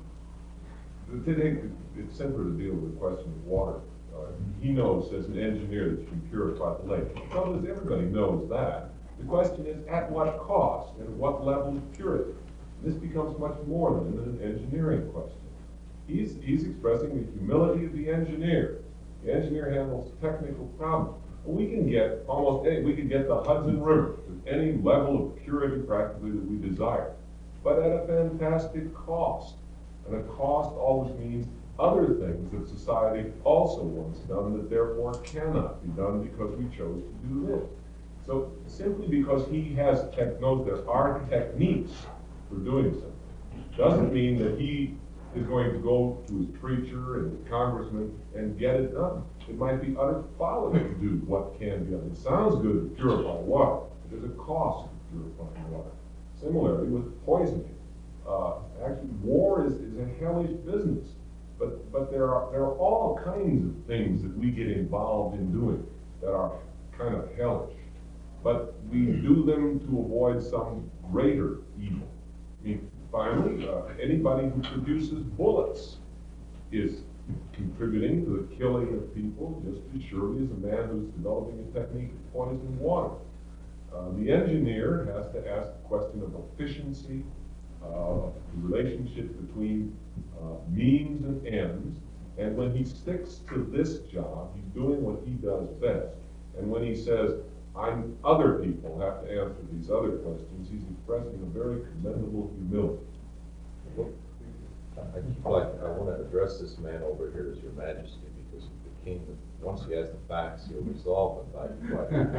today, it's simpler to deal with the question of water. Uh, he knows as an engineer that you can purify the lake. The trouble is, everybody knows that. The question is, at what cost and at what level of purity? This becomes much more than an engineering question. He's, he's expressing the humility of the engineer. The engineer handles technical problems. We can get almost any, we can get the Hudson River to any level of purity practically that we desire, but at a fantastic cost. And a cost always means other things that society also wants done that therefore cannot be done because we chose to do this. So simply because he has tech, knows there are techniques for doing something, doesn't mean that he is going to go to his preacher and his congressman and get it done. It might be utter folly to do what can be done. It sounds good to purify water, but there's a cost to purifying water. Similarly with poisoning. Uh, actually, war is, is a hellish business, but but there are there are all kinds of things that we get involved in doing that are kind of hellish, but we do them to avoid some greater evil. I mean, finally, uh, anybody who produces bullets is contributing to the killing of people just as surely as a man who's developing a technique of poisoning water. Uh, the engineer has to ask the question of efficiency, uh, the relationship between uh, means and ends, and when he sticks to this job, he's doing what he does best. And when he says, I'm, other people have to answer these other questions, he's expressing a very commendable humility. Well, I keep like, I want to address this man over here as Your Majesty, because the king, once he has the facts, he'll resolve them by,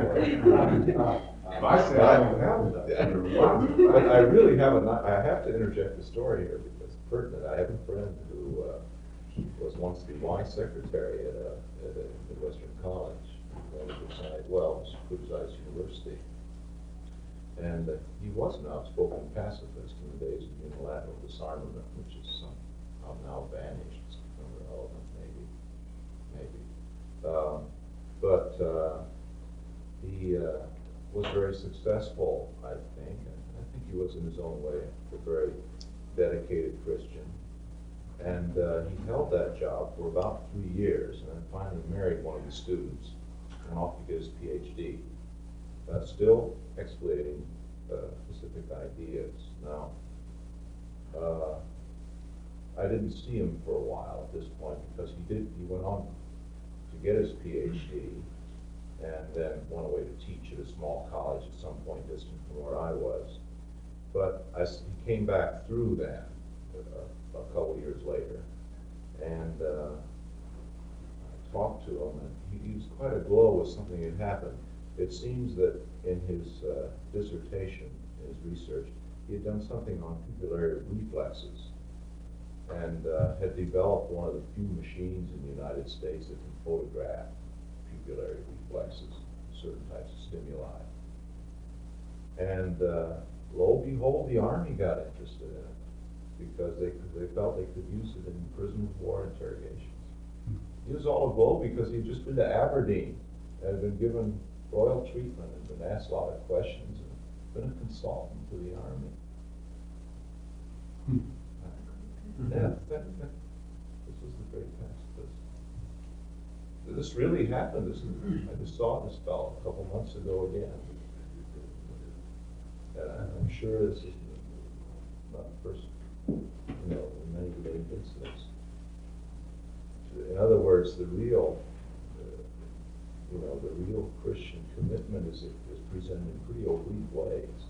by. If I say I don't have that, But I really have a, I have to interject a story here because it's pertinent. I have a friend who uh, was once the Y secretary at a, at a Midwestern college, beside Wells, Cook's University. And uh, he was an outspoken pacifist in the days of unilateral disarmament, which is somehow now vanished. It's irrelevant, maybe, maybe. Um, but uh, he uh, was very successful, I think, and I think he was in his own way a very dedicated Christian. And uh, he held that job for about three years, and then finally married one of his students, and off to get his PhD. Uh, still exploiting uh, specific ideas. Now, uh, I didn't see him for a while at this point because he did. He went on to get his PhD, and then went away to teach at a small college at some point distant from where I was. But I, he came back through then uh, a couple years later, and uh, I talked to him, and he, he was quite aglow with something that had happened. It seems that in his uh, dissertation, in his research, he had done something on pupillary reflexes, and uh, had developed one of the few machines in the United States that can photograph pupillary reflexes, certain types of stimuli. And uh, lo and behold, the Army got interested in it because they they felt they could use it in prisoner of war interrogations. He was all aglow because he'd just been to Aberdeen and had been given royal treatment and been asked a lot of questions and been a consultant to the Army. Yeah, that, that, this was the great pacifist. This really happened. This, I just saw this fellow a couple months ago again. And I'm sure this is not the first, you know, in many ways words, the real, uh, you know, the real Christian commitment is, is presented in pretty oblique ways.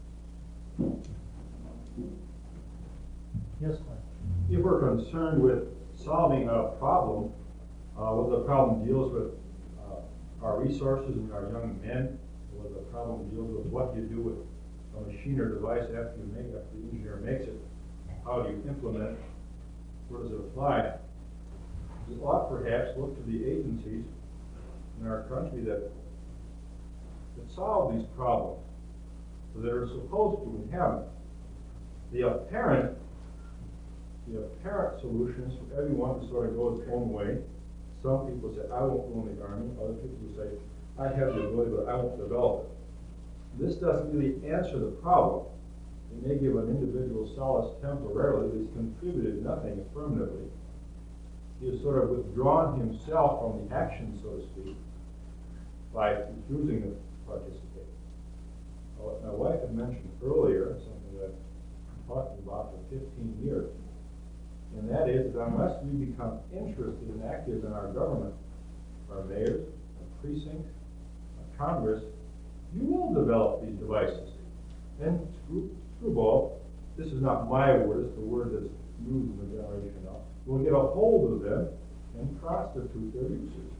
Yes, Glenn? If we're concerned with solving a problem, uh, whether the problem deals with uh, our resources and our young men, whether the problem deals with what you do with a machine or device after you make it, after the engineer makes it, how do you implement it, where does it apply? We ought perhaps look to the agencies in our country that, that solve these problems, so that are supposed to and haven't. The apparent The apparent solutions for everyone to sort of go its own way. Some people say, I won't go in the army. Other people say, I have the ability, but I won't develop it. This doesn't really answer the problem. It may give an individual solace temporarily, but he's contributed nothing affirmatively. He has sort of withdrawn himself from the action, so to speak, by refusing to participate. Uh, My wife had mentioned earlier something that I've been talking about for fifteen years. And that is that unless we become interested and active in our government, our mayors, our precincts, our Congress, you will develop these devices. And screw, screwball, this is not my word, it's the word that's used in the generation now, will get a hold of them and prostitute their usage.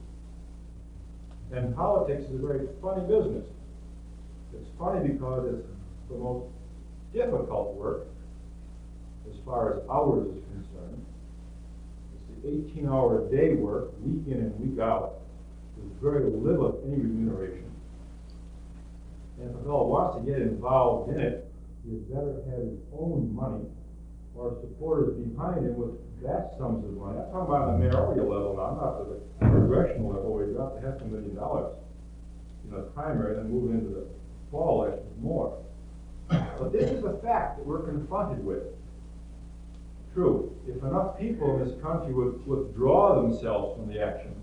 And politics is a very funny business. It's funny because it's the most difficult work as far as hours is concerned. It's the eighteen hour a day work, week in and week out, with very little of any remuneration. And if a fellow wants to get involved in it, he had better have his own money or supporters behind him with vast sums of money. I'm talking about the mayoral level now, not at the congressional level where you got to half a million dollars in a primary and then move into the fall election more. But this is a fact that we're confronted with. True, if enough people in this country would withdraw themselves from the action,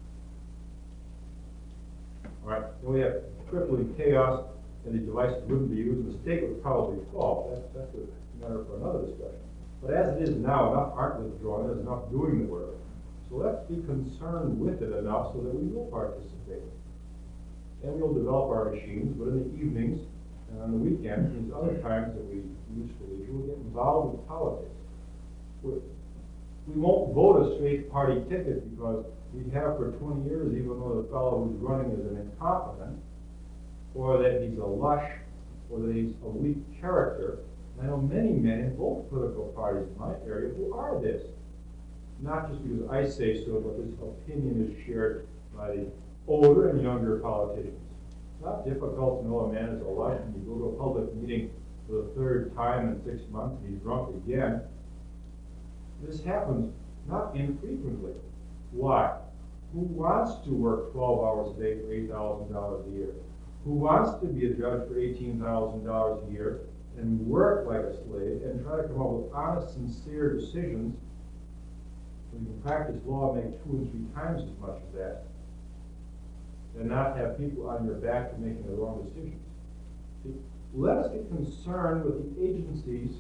all right, then we have crippling chaos and these devices wouldn't be used and the state would probably fall. That's, that's a matter for another discussion. But as it is now, enough aren't withdrawing, there's enough doing the work. So let's be concerned with it enough so that we will participate. And we'll develop our machines, but in the evenings and on the weekends, and these other times that we use for leisure, we'll get involved with politics. We, we won't vote a straight party ticket because we have for twenty years, even though the fellow who's running is an incompetent, or that he's a lush, or that he's a weak character. And I know many men in both political parties in my area who are this. Not just because I say so, but this opinion is shared by the older and younger politicians. It's not difficult to know a man is a lush and you go to a public meeting for the third time in six months and he's drunk again. This happens not infrequently. Why? Who wants to work twelve hours a day for eight thousand dollars a year? Who wants to be a judge for eighteen thousand dollars a year and work like a slave and try to come up with honest, sincere decisions so you can practice law and make two and three times as much as that, and not have people on your back for making the wrong decisions? See, let us get concerned with the agencies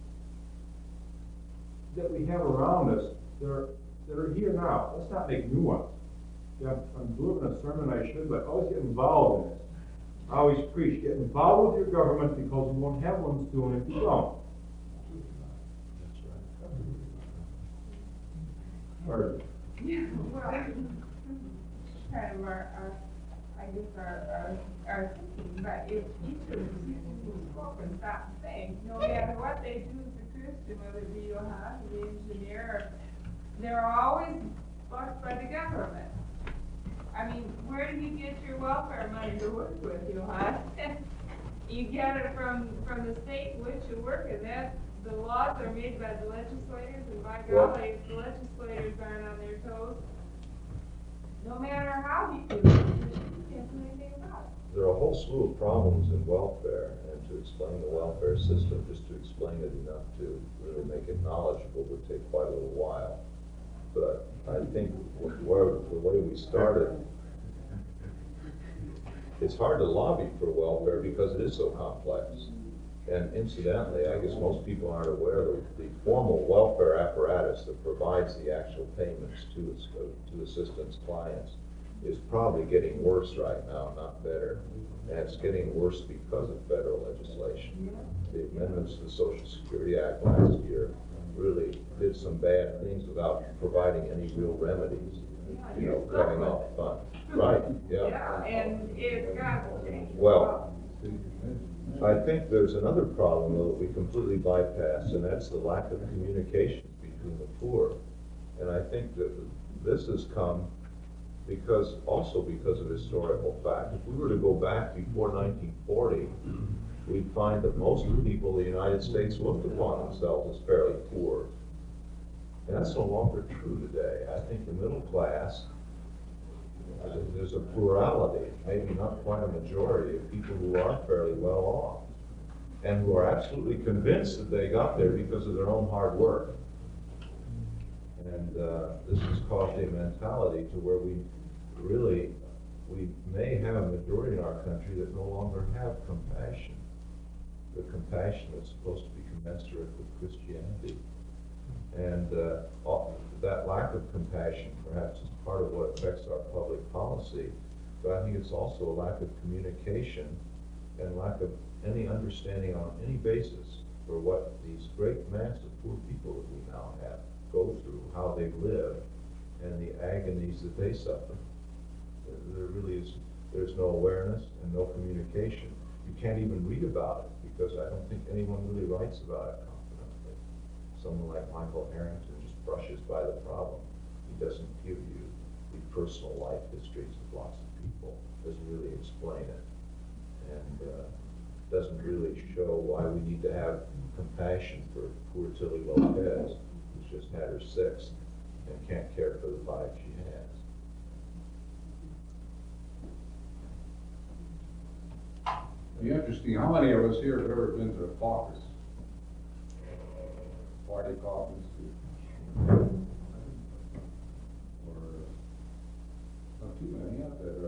that we have around us that are, that are here now. Let's not make new ones. Yeah, I'm delivering a sermon I should, but always get involved in this. I always preach, get involved with your government because you won't have one soon if you don't. That's right. Pardon. Yeah, well, kind of our, our, I guess our, our, our thinking, but if each of the citizens who spoke and stop and think, no matter what they do as a Christian, whether it be Johann, the engineer, they're always fucked by the government. I mean, where do you get your welfare money to work with, Johann? You get it from, from the state in which you work, and that, the laws are made by the legislators, and by Well- golly, if the legislators aren't on their toes, no matter how you do it, you can't do anything about it. There are a whole slew of problems in welfare, and to explain the welfare system, just to explain it enough to really make it knowledgeable would take quite a little while. But I think where, the way we started, it's hard to lobby for welfare because it is so complex. And incidentally, I guess most people aren't aware that the formal welfare apparatus enterprise that provides the actual payments to its, to assistance clients is probably getting worse right now, not better. And it's getting worse because of federal legislation. The amendments to the Social Security Act last year really did some bad things without providing any real remedies, you know, cutting off funds. Right, yeah. Yeah, and it's got to change. Well, I think there's another problem though that we completely bypass, and that's the lack of communication between the poor. And I think that this has come because, also because of historical fact. If we were to go back before nineteen forty, we'd find that most of the people in the United States looked upon themselves as fairly poor. And that's no longer true today. I think the middle class, uh, there's a plurality, maybe not quite a majority, of people who are fairly well off and who are absolutely convinced that they got there because of their own hard work. And uh, this has caused a mentality to where we really, we may have a majority in our country that no longer have compassion. The compassion that's supposed to be commensurate with Christianity. And uh, all, that lack of compassion perhaps is part of what affects our public policy, but I think it's also a lack of communication and lack of any understanding on any basis for what these great mass of poor people that we now have go through, how they live, and the agonies that they suffer. There, there really is, there's no awareness and no communication. You can't even read about it because I don't think anyone really writes about it confidently. Someone like Michael Harrington just brushes by the problem. He doesn't give you the personal life histories of lots of people, doesn't really explain it, and uh, doesn't really show why we need to have compassion for poor Tilly Lopez, who's just had her sixth and can't care for the five she has. Be interesting, how many of us here have ever been to a caucus? Party caucus? Or, not too many out there.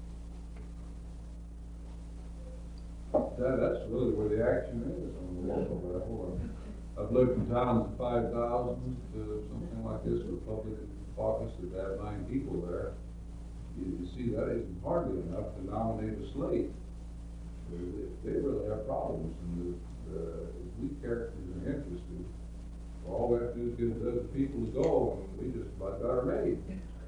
That, that's really where the action is on the local level. I've lived in towns of five thousand to something like this, Republican caucus that had nine people there. You, you see, that isn't hardly enough to nominate a slate. They, they really have problems, and the, the, if we characters are interested, well, all we have to do is get a dozen people to go, and we just about got her made.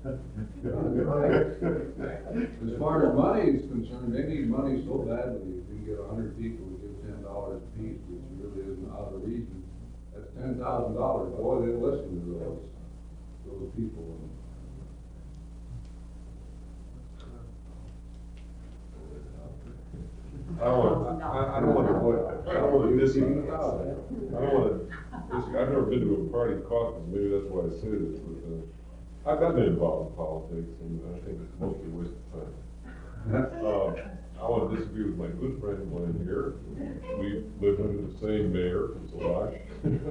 As far as money is concerned, they need money so badly. If you get a hundred people to give ten dollars a piece, which really isn't out of reason, that's ten thousand dollars. Boy, they listen to those those people. I don't want, I, I don't want to, I don't want to disagree. I don't want to disagree. I've never been to a party caucus, maybe that's why I say this, but, uh, I've I've been involved in politics, and I think it's mostly a waste of time. Uh, I want to disagree with my good friend Glenn here. We live under the same mayor, Salash.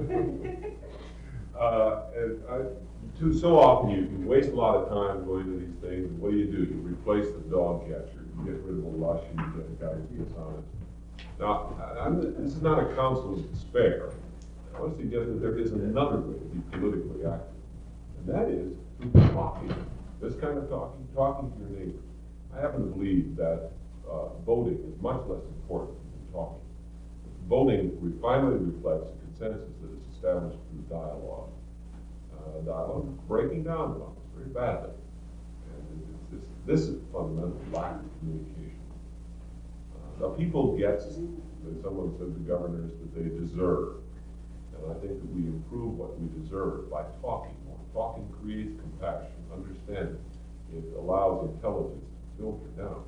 uh, and I, too, so often you, you waste a lot of time going to these things, and what do you do? You replace the dog catcher. You get rid of the lush, and you get a guy who gets honest. Now, I'm, this is not a counsel of despair. I want to suggest that there is another way to be politically active, and that is through talking. This kind of talking, talking to your neighbors. I happen to believe that uh, voting is much less important than talking. Voting finally reflects a consensus that is established through dialogue. Uh, dialogue is breaking down wrongs very badly. And it's, it's, this is fundamental lack of communication. Uh, now, people get, when someone said to governors that they deserve, and I think that we improve what we deserve by talking more. Talking creates compassion, understanding. It allows intelligence to filter down.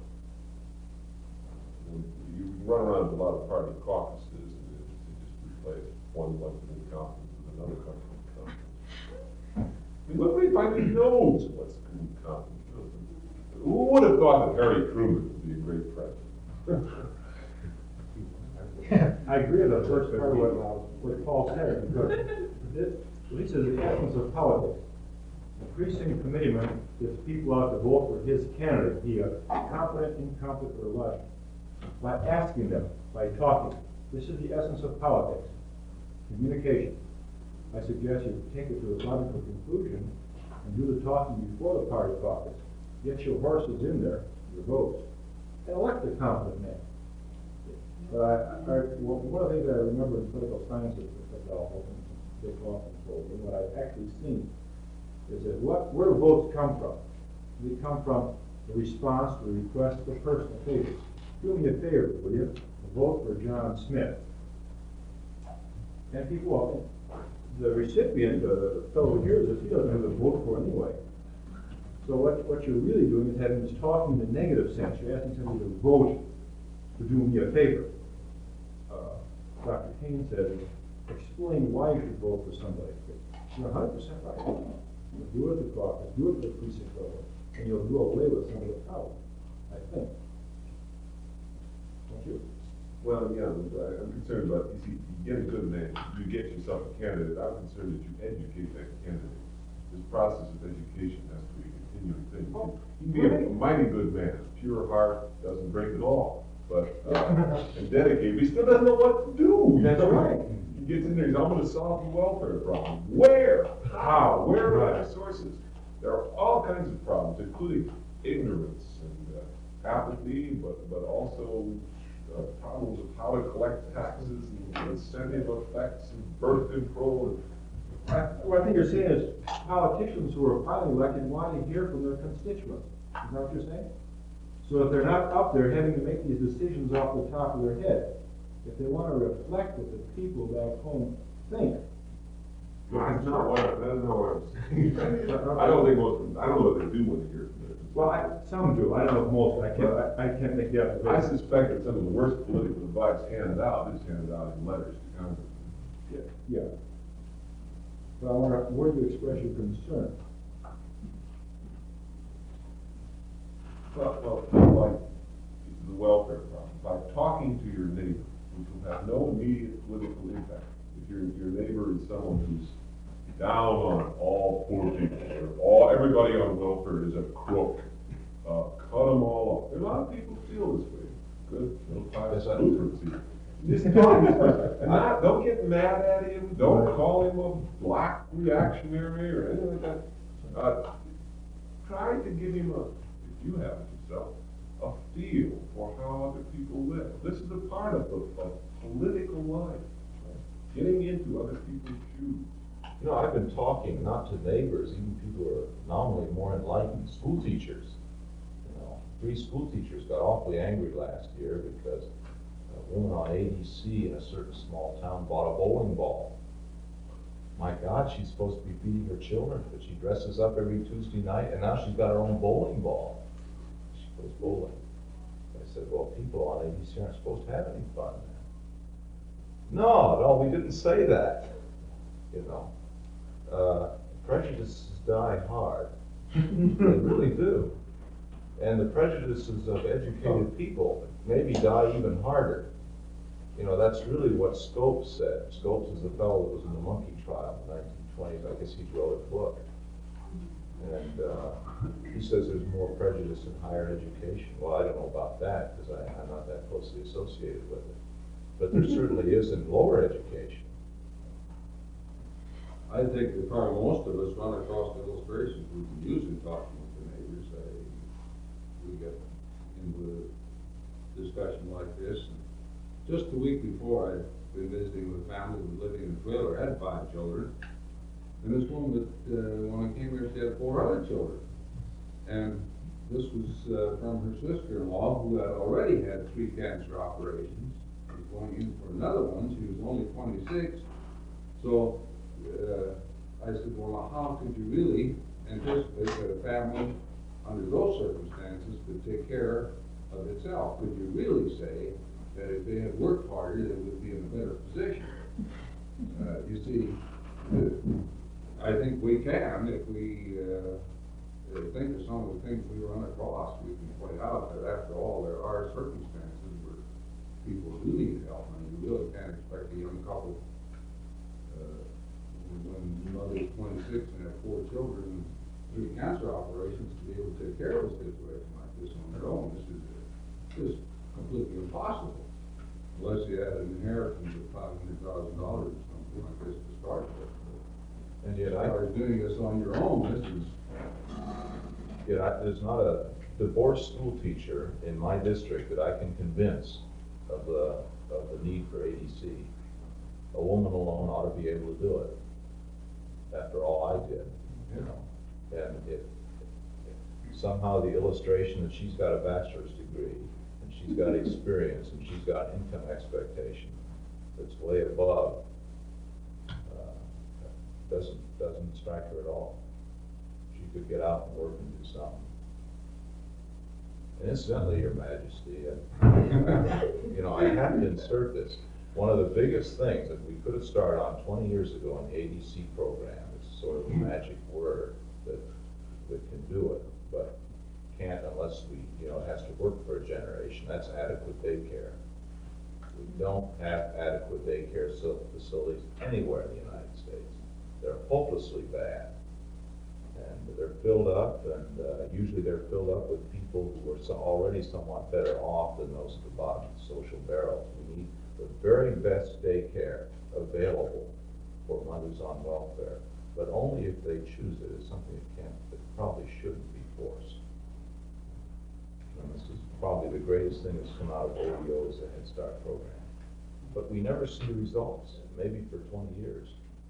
When you run around to a lot of party caucuses, and it, it just replace one Western conference with another country conference. I mean, nobody finally knows what's a good conference. Who would have thought that Harry Truman would be a great president? I agree with the first part of what, what Paul said, because this, this is the essence of politics. The precinct committeeman gets people out to vote for his candidate, be a competent, incompetent, or lush, by asking them, by talking. This is the essence of politics, communication. I suggest you take it to a logical conclusion and do the talking before the party caucus. Get your horses in there, your votes, and elect a competent man. But I, I, well, one of the things I remember in political science is that I'll open Dick Lawson told me, what I've actually seen is that what, where the votes come from. They come from the response to the request for personal favors. Do me a favor, will you? Vote for John Smith. And people, well, the recipient, uh, the fellow who hears this, he doesn't have to vote for anyway. So what, what you're really doing is having this talking in the negative sense. You're asking somebody to vote to do me a favor. Uh, Doctor Kane said, explain why you should vote for somebody. You're one hundred percent right. You do it at the caucus, do it at the precinct level, and you'll do away with some of the power, I think. Don't you? Well, yeah, but I'm concerned about, you see, you get a good man, you get yourself a candidate, I'm concerned that you educate that candidate. This process of education has to be a continuing thing. Oh, He'd be a mighty good man, pure heart, doesn't drink at all, but, uh, and dedicated, but he still doesn't know what to do. That's right. He gets in there, he's, I'm gonna solve the welfare problem. Where? How? Where are the resources? There are all kinds of problems, including ignorance and uh, apathy, but, but also uh, problems of how to collect taxes and incentive effects and birth control. I, what I think you're saying is politicians who are finally elected want to hear from their constituents. Is that what you're saying? So if they're not up there having to make these decisions off the top of their head, if they want to reflect what the people back home think. That's not what, I- that's not what I'm saying. I don't think most, of them- I don't know what they do when they hear from their constituents. Well, I, some do. I don't know if most. I can't. I, I can't make the I observation. suspect that some of the worst political advice handed out is handed out in letters to Congress. Yeah. Yeah. But I wonder, where do you express your concern? Well, well, like the welfare problem, by talking to your neighbor, which will have no immediate political impact. If your, your neighbor is someone who's down on all poor people, or all, everybody on welfare is a crook, uh, cut them all off. There are a lot of people who feel this way. Good, no pious Lutherans here. Just talk to him. Not, don't get mad at him, don't call him a black reactionary or anything like that. Uh, try to give him a, if you have it yourself, a feel for how other people live. This is a part of the of political life, right? Getting into other people's shoes. You know, I've been talking, not to neighbors, even people who are nominally more enlightened, school teachers. You know, three school teachers got awfully angry last year because a woman on A D C in a certain small town bought a bowling ball. My God, she's supposed to be feeding her children, but she dresses up every Tuesday night, and now she's got her own bowling ball. She goes bowling. I said, well, people on A D C aren't supposed to have any fun there. No, no, we didn't say that, you know. Uh, prejudices die hard. They really do. And the prejudices of educated people maybe die even harder. You know, that's really what Scopes said. Scopes is the fellow that was in the monkey trial in the nineteen twenties. I guess he wrote a book. And uh, he says there's more prejudice in higher education. Well, I don't know about that because I'm not that closely associated with it. But there certainly is in lower education. I think that probably most of us run across the illustrations we can use in talking with the neighbors. I, we get into a discussion like this. And just the week before, I'd been visiting with a family who was living in a trailer, had five children. And this woman, that, uh, when I came here, she had four other children. And this was uh, from her sister-in-law, who had already had three cancer operations. She was going in for another one. She was only twenty-six. So uh, I said, well, how could you really anticipate that a family under those circumstances could take care of itself? Could you really say that if they had worked harder, they would be in a better position? Uh, you see, uh, I think we can, if we uh, think of some of the things we run across, we can point out that after all, there are circumstances where people do need help, and you really can't expect a young couple uh, when the mother is twenty-six and have four children and three cancer operations to be able to take care of a situation like this on their own. This is just completely impossible, unless you had an inheritance of five hundred thousand dollars or something like this to start with. And yet I, Are doing this on your own, this is, yet I, there's not a divorced school teacher in my district that I can convince of the, of the need for A D C. A woman alone ought to be able to do it, after all I did, you know. And if, if somehow the illustration that she's got a bachelor's degree, and she's got experience, and she's got income expectation that's way above, uh, doesn't, doesn't strike her at all. She could get out and work and do something. And incidentally, Your Majesty, uh, you know, I have to insert this. One of the biggest things that we could have started on twenty years ago in the A D C program, it's sort of a magic word that, that can do it, but can't unless we, you know, it has to work for a generation. That's adequate daycare. We don't have adequate daycare so- facilities anywhere in the United States. They're hopelessly bad. And they're filled up, and uh, usually they're filled up with people who are so already somewhat better off than those at the bottom of the social barrel. We need the very best daycare available for one who's on welfare, but only if they choose it. It's something that can't, that probably shouldn't be forced. And this is probably the greatest thing that's come out of O E O is the Head Start program. But we never see results, maybe for twenty years.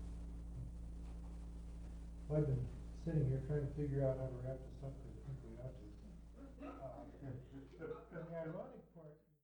I've been sitting here trying to figure out how to wrap this up, because I think we ought to. Uh, And the ironic